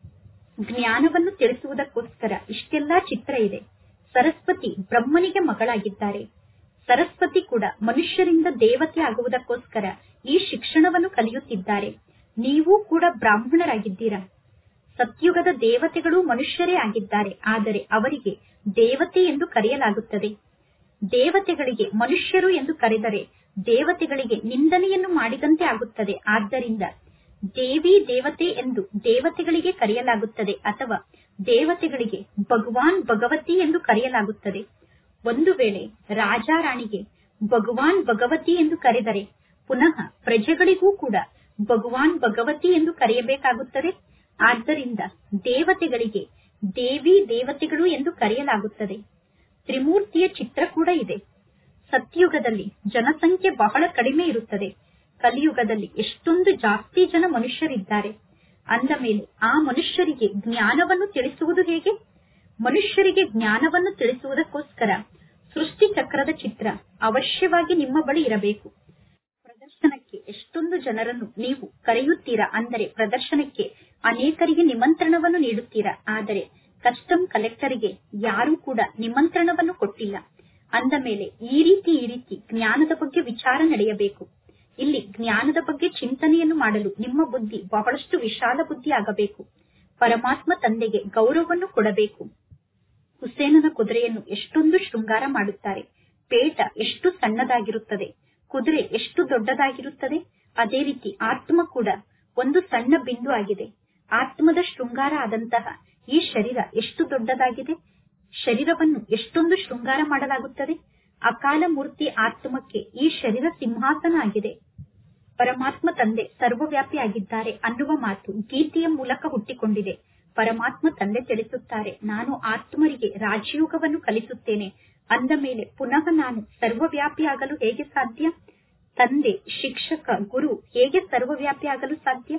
ಜ್ಞಾನವನ್ನು ತಿಳಿಸುವುದಕ್ಕೋಸ್ಕರ ಇಷ್ಟೆಲ್ಲಾ ಚಿತ್ರ ಇದೆ. ಸರಸ್ವತಿ ಬ್ರಹ್ಮನಿಗೆ ಮಗಳಾಗಿದ್ದಾರೆ. ಸರಸ್ವತಿ ಕೂಡ ಮನುಷ್ಯರಿಂದ ದೇವತೆ ಆಗುವುದಕ್ಕೋಸ್ಕರ ಈ ಶಿಕ್ಷಣವನ್ನು ಕಲಿಯುತ್ತಿದ್ದಾರೆ. ನೀವು ಕೂಡ ಬ್ರಾಹ್ಮಣರಾಗಿದ್ದೀರಾ. ಸತ್ಯುಗದ ದೇವತೆಗಳು ಮನುಷ್ಯರೇ ಆಗಿದ್ದಾರೆ, ಆದರೆ ಅವರಿಗೆ ದೇವತೆ ಎಂದು ಕರೆಯಲಾಗುತ್ತದೆ. ದೇವತೆಗಳಿಗೆ ಮನುಷ್ಯರು ಎಂದು ಕರೆದರೆ ದೇವತೆಗಳಿಗೆ ನಿಂದನೆಯನ್ನು ಮಾಡಿದಂತೆ ಆಗುತ್ತದೆ. ಆದ್ದರಿಂದ ದೇವಿ ದೇವತೆ ಎಂದು ದೇವತೆಗಳಿಗೆ ಕರೆಯಲಾಗುತ್ತದೆ, ಅಥವಾ ದೇವತೆಗಳಿಗೆ ಭಗವಾನ್ ಭಗವತಿ ಎಂದು ಕರೆಯಲಾಗುತ್ತದೆ. ಒಂದು ವೇಳೆ ರಾಜ ರಾಣಿಗೆ ಭಗವಾನ್ ಭಗವತಿ ಎಂದು ಕರೆದರೆ ಪುನಃ ಪ್ರಜೆಗಳಿಗೂ ಕೂಡ ಭಗವಾನ್ ಭಗವತಿ ಎಂದು ಕರೆಯಬೇಕಾಗುತ್ತದೆ. ಆದ್ದರಿಂದ ದೇವತೆಗಳಿಗೆ ದೇವಿ ದೇವತೆಗಳು ಎಂದು ಕರೆಯಲಾಗುತ್ತದೆ. ತ್ರಿಮೂರ್ತಿಯ ಚಿತ್ರ ಕೂಡ ಇದೆ. ಸತ್ಯುಗದಲ್ಲಿ ಜನಸಂಖ್ಯೆ ಬಹಳ ಕಡಿಮೆ ಇರುತ್ತದೆ. ಕಲಿಯುಗದಲ್ಲಿ ಎಷ್ಟೊಂದು ಜಾಸ್ತಿ ಜನ ಮನುಷ್ಯರಿದ್ದಾರೆ. ಅಂದ ಮೇಲೆ ಆ ಮನುಷ್ಯರಿಗೆ ಜ್ಞಾನವನ್ನು ತಿಳಿಸುವುದು ಹೇಗೆ? ಮನುಷ್ಯರಿಗೆ ಜ್ಞಾನವನ್ನು ತಿಳಿಸುವುದಕ್ಕೋಸ್ಕರ ಸೃಷ್ಟಿ ಚಕ್ರದ ಚಿತ್ರ ಅವಶ್ಯವಾಗಿ ನಿಮ್ಮ ಬಳಿ ಇರಬೇಕು. ಪ್ರದರ್ಶನಕ್ಕೆ ಎಷ್ಟೊಂದು ಜನರನ್ನು ನೀವು ಕರೆಯುತ್ತೀರಾ, ಅಂದರೆ ಪ್ರದರ್ಶನಕ್ಕೆ ಅನೇಕರಿಗೆ ನಿಮಂತ್ರಣವನ್ನು ನೀಡುತ್ತೀರಾ, ಆದರೆ ಕಸ್ಟಮ್ ಕಲೆಕ್ಟರಿಗೆ ಯಾರೂ ಕೂಡ ನಿಮಂತ್ರಣವನ್ನು ಕೊಟ್ಟಿಲ್ಲ. ಅಂದ ಮೇಲೆ ಈ ರೀತಿ ಈ ರೀತಿ ಜ್ಞಾನದ ಬಗ್ಗೆ ವಿಚಾರ ನಡೆಯಬೇಕು. ಇಲ್ಲಿ ಜ್ಞಾನದ ಬಗ್ಗೆ ಚಿಂತನೆಯನ್ನು ಮಾಡಲು ನಿಮ್ಮ ಬುದ್ಧಿ ಬಹಳಷ್ಟು ವಿಶಾಲ ಬುದ್ಧಿ ಆಗಬೇಕು. ಪರಮಾತ್ಮ ತಂದೆಗೆ ಗೌರವವನ್ನು ಕೊಡಬೇಕು. ಹುಸೇನನ ಕುದುರೆಯನ್ನು ಎಷ್ಟೊಂದು ಶೃಂಗಾರ ಮಾಡುತ್ತಾರೆ. ಪೇಟ ಎಷ್ಟು ಸಣ್ಣದಾಗಿರುತ್ತದೆ, ಕುದುರೆ ಎಷ್ಟು ದೊಡ್ಡದಾಗಿರುತ್ತದೆ. ಅದೇ ರೀತಿ ಆತ್ಮ ಕೂಡ ಒಂದು ಸಣ್ಣ ಬಿಂದು ಆಗಿದೆ. ಆತ್ಮದ ಶೃಂಗಾರ ಆದಂತಹ ಈ ಶರೀರ ಎಷ್ಟು ದೊಡ್ಡದಾಗಿದೆ. ಶರೀರವನ್ನು ಎಷ್ಟೊಂದು ಶೃಂಗಾರ ಮಾಡಲಾಗುತ್ತದೆ. ಅಕಾಲ ಮೂರ್ತಿ ಆತ್ಮಕ್ಕೆ ಈ ಶರೀರ ಸಿಂಹಾಸನ ಆಗಿದೆ. ಪರಮಾತ್ಮ ತಂದೆ ಸರ್ವವ್ಯಾಪಿ ಆಗಿದ್ದಾರೆ ಅನ್ನುವ ಮಾತು ಗೀತೆಯ ಮೂಲಕ ಹುಟ್ಟಿಕೊಂಡಿದೆ. ಪರಮಾತ್ಮ ತಂದೆ ತಿಳಿಸುತ್ತಾರೆ, ನಾನು ಆತ್ಮರಿಗೆ ರಾಜಯೋಗವನ್ನು ಕಲಿಸುತ್ತೇನೆ. ಅಂದ ಮೇಲೆ ಪುನಃ ನಾನು ಸರ್ವವ್ಯಾಪಿ ಆಗಲು ಹೇಗೆ ಸಾಧ್ಯ? ತಂದೆ, ಶಿಕ್ಷಕ, ಗುರು ಹೇಗೆ ಸರ್ವವ್ಯಾಪಿ ಆಗಲು ಸಾಧ್ಯ?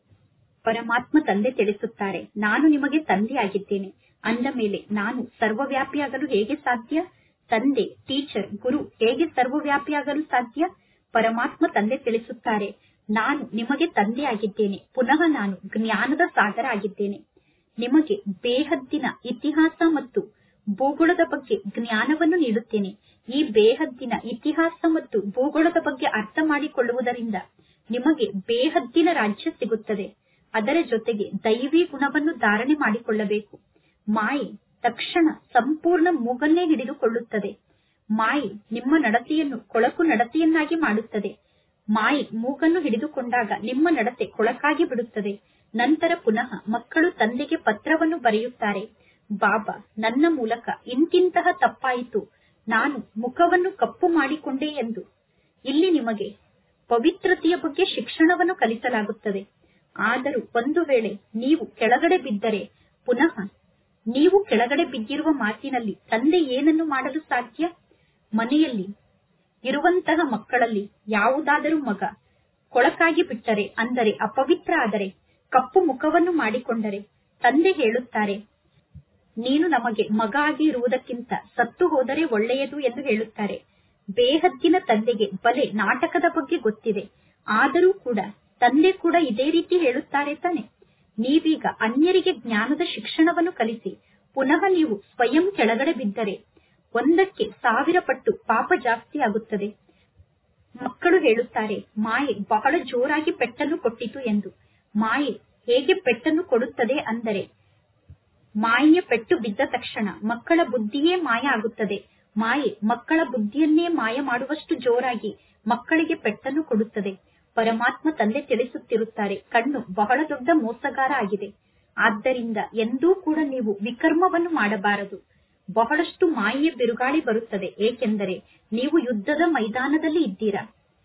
ಪರಮಾತ್ಮ ತಂದೆ ತಿಳಿಸುತ್ತಾರೆ, ನಾನು ನಿಮಗೆ ತಂದೆ ಆಗಿದ್ದೇನೆ. ಅಂದ ಮೇಲೆ ನಾನು ಸರ್ವವ್ಯಾಪಿಯಾಗಲು ಹೇಗೆ ಸಾಧ್ಯ? ತಂದೆ, ಟೀಚರ್, ಗುರು ಹೇಗೆ ಸರ್ವವ್ಯಾಪಿಯಾಗಲು ಸಾಧ್ಯ? ಪರಮಾತ್ಮ ತಂದೆ ತಿಳಿಸುತ್ತಾರೆ, ನಾನು ನಿಮಗೆ ತಂದೆ ಆಗಿದ್ದೇನೆ. ಪುನಃ ನಾನು ಜ್ಞಾನದ ಸಾಗರ ಆಗಿದ್ದೇನೆ. ನಿಮಗೆ ಬೇಹದ್ದಿನ ಇತಿಹಾಸ ಮತ್ತು ಭೂಗೋಳದ ಬಗ್ಗೆ ಜ್ಞಾನವನ್ನು ನೀಡುತ್ತೇನೆ. ಈ ಬೇಹದ್ದಿನ ಇತಿಹಾಸ ಮತ್ತು ಭೂಗೋಳದ ಬಗ್ಗೆ ಅರ್ಥ ಮಾಡಿಕೊಳ್ಳುವುದರಿಂದ ನಿಮಗೆ ಬೇಹದ್ದಿನ ರಾಜ್ಯ ಸಿಗುತ್ತದೆ. ಅದರ ಜೊತೆಗೆ ದೈವಿ ಗುಣವನ್ನು ಧಾರಣೆ ಮಾಡಿಕೊಳ್ಳಬೇಕು. ಮಾಯೆ ತಕ್ಷಣ ಸಂಪೂರ್ಣ ಮೂಗನ್ನೇ ಹಿಡಿದುಕೊಳ್ಳುತ್ತದೆ. ಮಾಯೆ ನಿಮ್ಮ ನಡತೆಯನ್ನು ಕೊಳಕು ನಡತೆಯನ್ನಾಗಿ ಮಾಡುತ್ತದೆ. ಮಾಯೆ ಮೂಗನ್ನು ಹಿಡಿದುಕೊಂಡಾಗ ನಿಮ್ಮ ನಡತೆ ಕೊಳಕಾಗಿ ಬಿಡುತ್ತದೆ. ನಂತರ ಪುನಃ ಮಕ್ಕಳು ತಂದೆಗೆ ಪತ್ರವನ್ನು ಬರೆಯುತ್ತಾರೆ, ಬಾಬಾ, ನನ್ನ ಮೂಲಕ ಇಂತಿಂತಹ ತಪ್ಪಾಯಿತು, ನಾನು ಮುಖವನ್ನು ಕಪ್ಪು ಮಾಡಿಕೊಂಡೆ ಎಂದು. ಇಲ್ಲಿ ನಿಮಗೆ ಪವಿತ್ರತೆಯ ಬಗ್ಗೆ ಶಿಕ್ಷಣವನ್ನು ಕಲಿಸಲಾಗುತ್ತದೆ. ಆದರೂ ಒಂದು ವೇಳೆ ನೀವು ಕೆಳಗಡೆ ಬಿದ್ದರೆ ಪುನಃ ನೀವು ಕೆಳಗಡೆ ಬಿದ್ದಿರುವ ಮಾತಿನಲ್ಲಿ ತಂದೆ ಏನನ್ನು ಮಾಡಲು ಸಾಧ್ಯ? ಮನೆಯಲ್ಲಿ ಇರುವಂತಹ ಮಕ್ಕಳಲ್ಲಿ ಯಾವುದಾದರೂ ಮಗ ಕೊಳಕಾಗಿ ಬಿಟ್ಟರೆ, ಅಂದರೆ ಅಪವಿತ್ರ ಆದರೆ, ಕಪ್ಪು ಮುಖವನ್ನು ಮಾಡಿಕೊಂಡರೆ ತಂದೆ ಹೇಳುತ್ತಾರೆ, ನೀನು ನಮಗೆ ಮಗ ಆಗಿ ಇರುವುದಕ್ಕಿಂತ ಸತ್ತು ಹೋದರೆ ಒಳ್ಳೆಯದು ಎಂದು ಹೇಳುತ್ತಾರೆ. ಬೇಹದ್ದಿನ ತಂದೆಗೆ ಬಲೆ ನಾಟಕದ ಬಗ್ಗೆ ಗೊತ್ತಿದೆ, ಆದರೂ ಕೂಡ ತಂದೆ ಕೂಡ ಇದೇ ರೀತಿ ಹೇಳುತ್ತಾರೆ ತಾನೆ. ನೀವೀಗ ಅನ್ಯರಿಗೆ ಜ್ಞಾನದ ಶಿಕ್ಷಣವನ್ನು ಕಲಿಸಿ ಪುನಃ ನೀವು ಸ್ವಯಂ ಕೆಳಗಡೆ ಬಿದ್ದರೆ ಒಂದಕ್ಕೆ ಸಾವಿರ ಪಟ್ಟು ಪಾಪ ಜಾಸ್ತಿ ಆಗುತ್ತದೆ. ಮಕ್ಕಳು ಹೇಳುತ್ತಾರೆ, ಮಾಯೆ ಬಹಳ ಜೋರಾಗಿ ಪೆಟ್ಟನ್ನು ಕೊಟ್ಟಿತು ಎಂದು. ಮಾಯೆ ಹೇಗೆ ಪೆಟ್ಟನ್ನು ಕೊಡುತ್ತದೆ ಅಂದರೆ, ಮಾಯೆಯ ಪೆಟ್ಟು ಬಿದ್ದ ತಕ್ಷಣ ಮಕ್ಕಳ ಬುದ್ಧಿಯೇ ಮಾಯ ಆಗುತ್ತದೆ. ಮಾಯೆ ಮಕ್ಕಳ ಬುದ್ಧಿಯನ್ನೇ ಮಾಯ ಮಾಡುವಷ್ಟು ಜೋರಾಗಿ ಮಕ್ಕಳಿಗೆ ಪೆಟ್ಟನ್ನು ಕೊಡುತ್ತದೆ. ಪರಮಾತ್ಮ ತಂದೆ ತಿಳಿಸುತ್ತಿರುತ್ತಾರೆ, ಕಣ್ಣು ಬಹಳ ದೊಡ್ಡ ಮೋಸಗಾರ ಆಗಿದೆ. ಆದ್ದರಿಂದ ಎಂದೂ ಕೂಡ ನೀವು ವಿಕರ್ಮವನ್ನು ಮಾಡಬಾರದು. ಬಹಳಷ್ಟು ಮಾಯೆಯ ಬಿರುಗಾಳಿ ಬರುತ್ತದೆ, ಏಕೆಂದರೆ ನೀವು ಯುದ್ಧದ ಮೈದಾನದಲ್ಲಿ ಇದ್ದೀರಾ.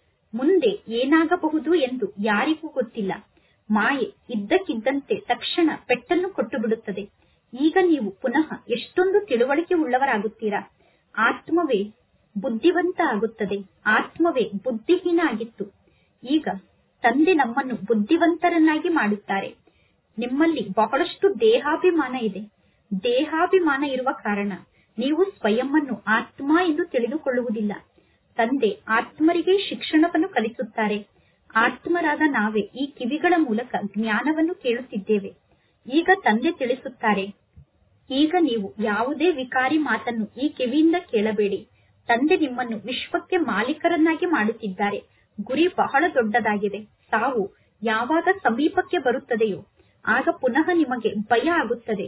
ಮುಂದೆ ಏನಾಗಬಹುದು ಎಂದು ಯಾರಿಗೂ ಗೊತ್ತಿಲ್ಲ. ಮಾಯೆ ಇದ್ದಕ್ಕಿದ್ದಂತೆ ತಕ್ಷಣ ಪೆಟ್ಟನ್ನು ಕೊಟ್ಟು ಬಿಡುತ್ತದೆ. ಈಗ ನೀವು ಪುನಃ ಎಷ್ಟೊಂದು ತಿಳುವಳಿಕೆ ಉಳ್ಳವರಾಗುತ್ತೀರಾ. ಆತ್ಮವೇ ಬುದ್ಧಿವಂತ ಆಗುತ್ತದೆ. ಆತ್ಮವೇ ಬುದ್ಧಿಹೀನ ಆಗಿತ್ತು. ಈಗ ತಂದೆ ನಮ್ಮನ್ನು ಬುದ್ಧಿವಂತರನ್ನಾಗಿ ಮಾಡುತ್ತಾರೆ. ನಿಮ್ಮಲ್ಲಿ ಬಹಳಷ್ಟು ದೇಹಾಭಿಮಾನ ಇದೆ. ದೇಹಾಭಿಮಾನ ಇರುವ ಕಾರಣ ನೀವು ಸ್ವಯಂವನ್ನು ಆತ್ಮ ಎಂದು ತಿಳಿದುಕೊಳ್ಳುವುದಿಲ್ಲ. ತಂದೆ ಆತ್ಮರಿಗೆ ಶಿಕ್ಷಣವನ್ನು ಕಲಿಸುತ್ತಾರೆ. ಆತ್ಮರಾದ ನಾವೇ ಈ ಕಿವಿಗಳ ಮೂಲಕ ಜ್ಞಾನವನ್ನು ಕೇಳುತ್ತಿದ್ದೇವೆ. ಈಗ ತಂದೆ ತಿಳಿಸುತ್ತಾರೆ, ಈಗ ನೀವು ಯಾವುದೇ ವಿಕಾರಿ ಮಾತನ್ನು ಈ ಕಿವಿಯಿಂದ ಕೇಳಬೇಡಿ. ತಂದೆ ನಿಮ್ಮನ್ನು ವಿಶ್ವಕ್ಕೆ ಮಾಲೀಕರನ್ನಾಗಿ ಮಾಡುತ್ತಿದ್ದಾರೆ. ಗುರಿ ಬಹಳ ದೊಡ್ಡದಾಗಿದೆ. ಸಾವು ಯಾವಾಗ ಸಮೀಪಕ್ಕೆ ಬರುತ್ತದೆಯೋ ಆಗ ಪುನಃ ನಿಮಗೆ ಭಯ ಆಗುತ್ತದೆ.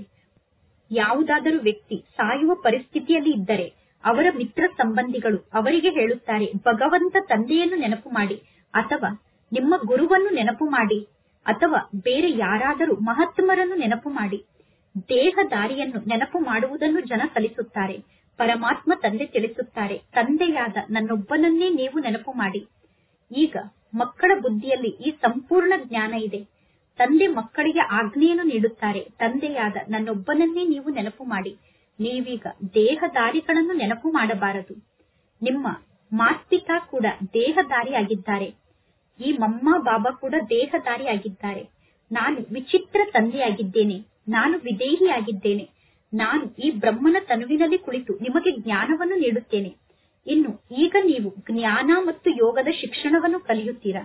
ಯಾವುದಾದರೂ ವ್ಯಕ್ತಿ ಸಾಯುವ ಪರಿಸ್ಥಿತಿಯಲ್ಲಿ ಇದ್ದರೆ ಅವರ ಮಿತ್ರ ಸಂಬಂಧಿಗಳು ಅವರಿಗೆ ಹೇಳುತ್ತಾರೆ, ಭಗವಂತ ತಂದೆಯನ್ನು ನೆನಪು ಮಾಡಿ, ಅಥವಾ ನಿಮ್ಮ ಗುರುವನ್ನು ನೆನಪು ಮಾಡಿ, ಅಥವಾ ಬೇರೆ ಯಾರಾದರೂ ಮಹಾತ್ಮರನ್ನು ನೆನಪು ಮಾಡಿ. ದೇಹದಾರಿಯನ್ನು ನೆನಪು ಮಾಡುವುದನ್ನು ಜನ ಕಲಿಸುತ್ತಾರೆ. ಪರಮಾತ್ಮ ತಂದೆ ತಿಳಿಸುತ್ತಾರೆ, ತಂದೆಯಾದ ನನ್ನೊಬ್ಬನನ್ನೇ ನೀವು ನೆನಪು ಮಾಡಿ. ಈಗ ಮಕ್ಕಳ ಬುದ್ಧಿಯಲ್ಲಿ ಈ ಸಂಪೂರ್ಣ ಜ್ಞಾನ ಇದೆ. ತಂದೆ ಮಕ್ಕಳಿಗೆ ಆಜ್ಞೆಯನ್ನು ನೀಡುತ್ತಾರೆ, ತಂದೆಯಾದ ನನ್ನೊಬ್ಬನನ್ನೇ ನೀವು ನೆನಪು ಮಾಡಿ. ನೀವೀಗ ದೇಹದಾರಿಗಳನ್ನು ನೆನಪು ಮಾಡಬಾರದು. ನಿಮ್ಮ ಮಾಸ್ಪಿತಾ ಕೂಡ ದೇಹದಾರಿ ಆಗಿದ್ದಾರೆ. ಈ ಮಮ್ಮ ಬಾಬಾ ಕೂಡ ದೇಹದಾರಿ ಆಗಿದ್ದಾರೆ. ನಾನು ವಿಚಿತ್ರ ತಂದೆಯಾಗಿದ್ದೇನೆ, ನಾನು ವಿದೇಹಿಯಾಗಿದ್ದೇನೆ. ನಾನು ಈ ಬ್ರಹ್ಮನ ತನುವಿನಲ್ಲಿ ಕುಳಿತು ನಿಮಗೆ ಜ್ಞಾನವನ್ನು ನೀಡುತ್ತೇನೆ. ಇನ್ನು ಈಗ ನೀವು ಜ್ಞಾನ ಮತ್ತು ಯೋಗದ ಶಿಕ್ಷಣವನ್ನು ಕಲಿಯುತ್ತೀರಾ.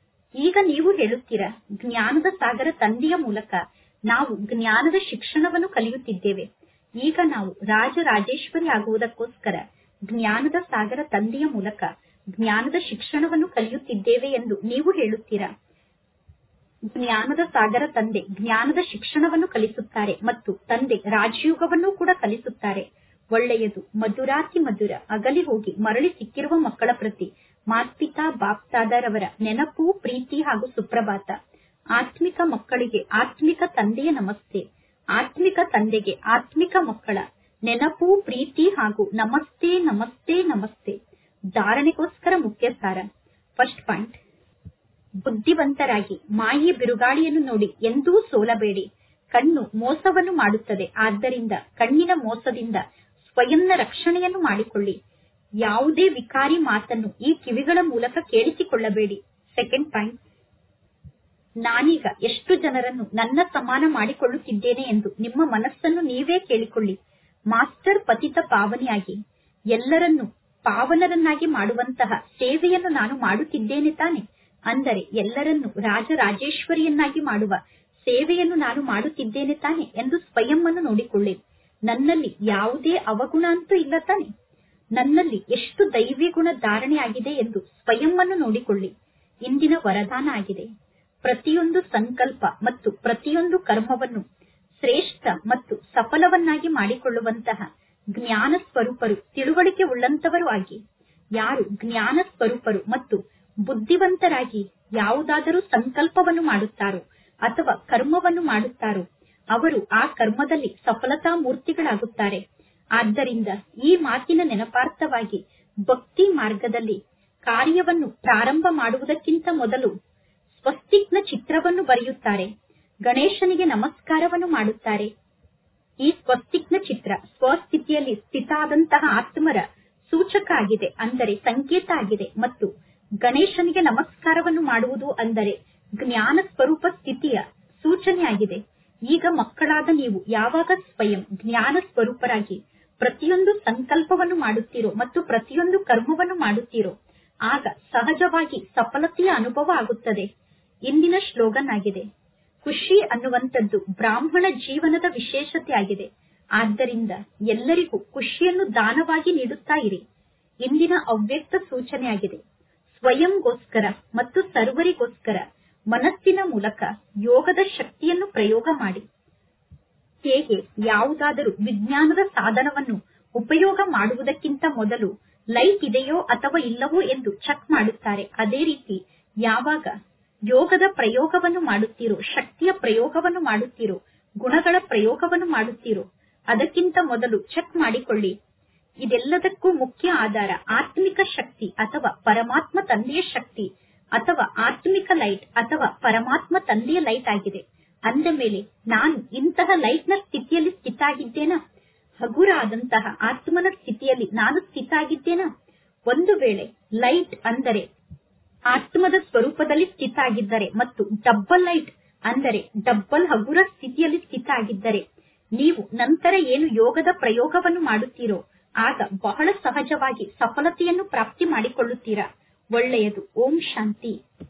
ಈಗ ನೀವು ಹೇಳುತ್ತೀರಾ, ಜ್ಞಾನದ ಸಾಗರ ತಂದೆಯ ಮೂಲಕ ನಾವು ಜ್ಞಾನದ ಶಿಕ್ಷಣವನ್ನು ಕಲಿಯುತ್ತಿದ್ದೇವೆ. ಈಗ ನಾವು ರಾಜರಾಜೇಶ್ವರಿ ಆಗುವುದಕ್ಕೋಸ್ಕರ ಜ್ಞಾನದ ಸಾಗರ ತಂದೆಯ ಮೂಲಕ ಜ್ಞಾನದ ಶಿಕ್ಷಣವನ್ನು ಕಲಿಯುತ್ತಿದ್ದೇವೆ ಎಂದು ನೀವು ಹೇಳುತ್ತೀರಾ. ಜ್ಞಾನದ ಸಾಗರ ತಂದೆ ಜ್ಞಾನದ ಶಿಕ್ಷಣವನ್ನು ಕಲಿಸುತ್ತಾರೆ ಮತ್ತು ತಂದೆ ರಾಜಯೋಗವನ್ನು ಕೂಡ ಕಲಿಸುತ್ತಾರೆ. ಒಳ್ಳೆಯದು. ಮಧುರಾತಿ ಮಧುರ ಅಗಲಿ ಹೋಗಿ ಮರಳಿ ಸಿಕ್ಕಿರುವ ಮಕ್ಕಳ ಪ್ರತಿ ಮಾಸ್ಪಿತಾ ಬಾಪ್ತಾದರವರ ನೆನಪು, ಪ್ರೀತಿ ಹಾಗೂ ಸುಪ್ರಭಾತ. ಆತ್ಮಿಕ ಮಕ್ಕಳಿಗೆ ಆತ್ಮಿಕ ತಂದೆಯ ನಮಸ್ತೆ. ಆತ್ಮಿಕ ತಂದೆಗೆ ಆತ್ಮಿಕ ಮಕ್ಕಳ ನೆನಪು, ಪ್ರೀತಿ ಹಾಗೂ ನಮಸ್ತೆ ನಮಸ್ತೆ ನಮಸ್ತೆ. ಧಾರಣೆಗೋಸ್ಕರ ಮುಖ್ಯ ಸಾರ. ಫಸ್ಟ್ ಪಾಯಿಂಟ್, ಬುದ್ಧಿವಂತರಾಗಿ ಮಾಯೆಯ ಬಿರುಗಾಳಿಯನ್ನು ನೋಡಿ ಎಂದೂ ಸೋಲಬೇಡಿ. ಕಣ್ಣು ಮೋಸವನ್ನು ಮಾಡುತ್ತದೆ. ಆದ್ದರಿಂದ ಕಣ್ಣಿನ ಮೋಸದಿಂದ ಸ್ವಯಂನ ರಕ್ಷಣೆಯನ್ನು ಮಾಡಿಕೊಳ್ಳಿ. ಯಾವುದೇ ವಿಕಾರಿ ಮಾತನ್ನು ಈ ಕಿವಿಗಳ ಮೂಲಕ ಕೇಳಿಸಿಕೊಳ್ಳಬೇಡಿ. ಸೆಕೆಂಡ್ ಪಾಯಿಂಟ್, ನಾನೀಗ ಎಷ್ಟು ಜನರನ್ನು ನನ್ನ ಸಮಾನ ಮಾಡಿಕೊಳ್ಳುತ್ತಿದ್ದೇನೆ ಎಂದು ನಿಮ್ಮ ಮನಸ್ಸನ್ನು ನೀವೇ ಕೇಳಿಕೊಳ್ಳಿ. ಮಾಸ್ಟರ್ ಪತಿತ ಪಾವನಿಯಾಗಿ ಎಲ್ಲರನ್ನೂ ಪಾವನರನ್ನಾಗಿ ಮಾಡುವಂತಹ ಸೇವೆಯನ್ನು ನಾನು ಮಾಡುತ್ತಿದ್ದೇನೆ ತಾನೆ. ಅಂದರೆ ಎಲ್ಲರನ್ನೂ ರಾಜರಾಜೇಶ್ವರಿಯನ್ನಾಗಿ ಮಾಡುವ ಸೇವೆಯನ್ನು ನಾನು ಮಾಡುತ್ತಿದ್ದೇನೆ ತಾನೆ ಎಂದು ಸ್ವಯಂವನ್ನು ನೋಡಿಕೊಳ್ಳಿ. ನನ್ನಲ್ಲಿ ಯಾವುದೇ ಅವಗುಣ ಅಂತೂ ಇಲ್ಲ ತಾನೆ. ನನ್ನಲ್ಲಿ ಎಷ್ಟು ದೈವಿ ಗುಣ ಧಾರಣೆ ಆಗಿದೆ ಎಂದು ಸ್ವಯಂವನ್ನು ನೋಡಿಕೊಳ್ಳಿ. ಇಂದಿನ ವರದಾನ ಆಗಿದೆ, ಪ್ರತಿಯೊಂದು ಸಂಕಲ್ಪ ಮತ್ತು ಪ್ರತಿಯೊಂದು ಕರ್ಮವನ್ನು ಶ್ರೇಷ್ಠ ಮತ್ತು ಸಫಲವನ್ನಾಗಿ ಮಾಡಿಕೊಳ್ಳುವಂತಹ ಜ್ಞಾನ ಸ್ವರೂಪರು, ತಿಳುವಳಿಕೆ ಉಳ್ಳಂತವರು ಆಗಿ. ಯಾರು ಜ್ಞಾನ ಸ್ವರೂಪರು ಮತ್ತು ಬುದ್ಧಿವಂತರಾಗಿ ಯಾವುದಾದರೂ ಸಂಕಲ್ಪವನ್ನು ಮಾಡುತ್ತಾರೋ ಅಥವಾ ಕರ್ಮವನ್ನು ಮಾಡುತ್ತಾರೋ ಅವರು ಆ ಕರ್ಮದಲ್ಲಿ ಸಫಲತಾ ಮೂರ್ತಿಗಳಾಗುತ್ತಾರೆ. ಆದ್ದರಿಂದ ಈ ಮಾತಿನ ನೆನಪಾರ್ಥವಾಗಿ ಭಕ್ತಿ ಮಾರ್ಗದಲ್ಲಿ ಕಾರ್ಯವನ್ನು ಪ್ರಾರಂಭ ಮಾಡುವುದಕ್ಕಿಂತ ಮೊದಲು ಸ್ವಸ್ತಿಕ್ನ ಚಿತ್ರವನ್ನು ಬರೆಯುತ್ತಾರೆ. ಗಣೇಶನಿಗೆ ನಮಸ್ಕಾರವನ್ನು ಮಾಡುತ್ತಾರೆ. ಈ ಸ್ವಸ್ತಿಕ್ನ ಚಿತ್ರ ಸ್ವಸ್ಥಿತಿಯಲ್ಲಿ ಸ್ಥಿತ ಆದಂತಹ ಆತ್ಮರ ಸೂಚಕ ಆಗಿದೆ, ಅಂದರೆ ಸಂಕೇತ ಆಗಿದೆ. ಮತ್ತು ಗಣೇಶನಿಗೆ ನಮಸ್ಕಾರವನ್ನು ಮಾಡುವುದು ಅಂದರೆ ಜ್ಞಾನ ಸ್ವರೂಪ ಸ್ಥಿತಿಯ ಸೂಚನೆ ಆಗಿದೆ. ಈಗ ಮಕ್ಕಳಾದ ನೀವು ಯಾವಾಗ ಸ್ವಯಂ ಜ್ಞಾನ ಸ್ವರೂಪರಾಗಿ ಪ್ರತಿಯೊಂದು ಸಂಕಲ್ಪವನ್ನು ಮಾಡುತ್ತೀರೋ ಮತ್ತು ಪ್ರತಿಯೊಂದು ಕರ್ಮವನ್ನು ಮಾಡುತ್ತೀರೋ ಆಗ ಸಹಜವಾಗಿ ಸಫಲತೆಯ ಅನುಭವ ಆಗುತ್ತದೆ. ಇಂದಿನ ಶ್ಲೋಗನ್ ಆಗಿದೆ, ಖುಷಿ ಅನ್ನುವಂಥದ್ದು ಬ್ರಾಹ್ಮಣ ಜೀವನದ ವಿಶೇಷತೆ ಆಗಿದೆ. ಆದ್ದರಿಂದ ಎಲ್ಲರಿಗೂ ಖುಷಿಯನ್ನು ದಾನವಾಗಿ ನೀಡುತ್ತಾ ಇರಿ. ಇಂದಿನ ಅವ್ಯಕ್ತ ಸೂಚನೆ ಆಗಿದೆ, ಸ್ವಯಂಗೋಸ್ಕರ ಮತ್ತು ಸರ್ವರಿಗೋಸ್ಕರ ಮನಸ್ಸಿನ ಮೂಲಕ ಯೋಗದ ಶಕ್ತಿಯನ್ನು ಪ್ರಯೋಗ ಮಾಡಿ. ಹೇಗೆ ಯಾವುದಾದರೂ ವಿಜ್ಞಾನದ ಸಾಧನವನ್ನು ಉಪಯೋಗ ಮಾಡುವುದಕ್ಕಿಂತ ಮೊದಲು ಲೈಟ್ ಇದೆಯೋ ಅಥವಾ ಇಲ್ಲವೋ ಎಂದು ಚೆಕ್ ಮಾಡುತ್ತಾರೆ, ಅದೇ ರೀತಿ ಯಾವಾಗ ಯೋಗದ ಪ್ರಯೋಗವನ್ನು ಮಾಡುತ್ತೀರೋ, ಶಕ್ತಿಯ ಪ್ರಯೋಗವನ್ನು ಮಾಡುತ್ತೀರೋ, ಗುಣಗಳ ಪ್ರಯೋಗವನ್ನು ಮಾಡುತ್ತೀರೋ ಅದಕ್ಕಿಂತ ಮೊದಲು ಚೆಕ್ ಮಾಡಿಕೊಳ್ಳಿ. ಇದೆಲ್ಲದಕ್ಕೂ ಮುಖ್ಯ ಆಧಾರ ಆತ್ಮಿಕ ಶಕ್ತಿ ಅಥವಾ ಪರಮಾತ್ಮ ತಂದೆಯ ಶಕ್ತಿ ಅಥವಾ ಆತ್ಮಿಕ ಲೈಟ್ ಅಥವಾ ಪರಮಾತ್ಮ ತಂದೆಯ ಲೈಟ್ ಆಗಿದೆ. ಅಂದ ಮೇಲೆ ನಾನು ಇಂತಹ ಲೈಟ್ನ ಸ್ಥಿತಿಯಲ್ಲಿ ಸ್ಥಿತ ಆಗಿದ್ದೇನಾ? ಹಗುರ ಆದಂತಹ ಆತ್ಮನ ಸ್ಥಿತಿಯಲ್ಲಿ ನಾನು ಸ್ಥಿತ ಆಗಿದ್ದೇನಾ? ಒಂದು ವೇಳೆ ಲೈಟ್ ಅಂದರೆ ಆತ್ಮದ ಸ್ವರೂಪದಲ್ಲಿ ಸ್ಥಿತ ಆಗಿದ್ದರೆ ಮತ್ತು ಡಬ್ಬಲ್ ಲೈಟ್ ಅಂದರೆ ಡಬ್ಬಲ್ ಹಗುರ ಸ್ಥಿತಿಯಲ್ಲಿ ಸ್ಥಿತ ಆಗಿದ್ದರೆ ನೀವು ನಂತರ ಏನು ಯೋಗದ ಪ್ರಯೋಗವನ್ನು ಮಾಡುತ್ತೀರೋ ಆಗ ಬಹಳ ಸಹಜವಾಗಿ ಸಫಲತೆಯನ್ನು ಪ್ರಾಪ್ತಿ ಮಾಡಿಕೊಳ್ಳುತ್ತೀರಾ. ಒಳ್ಳೆಯದು. ಓಂ ಶಾಂತಿ.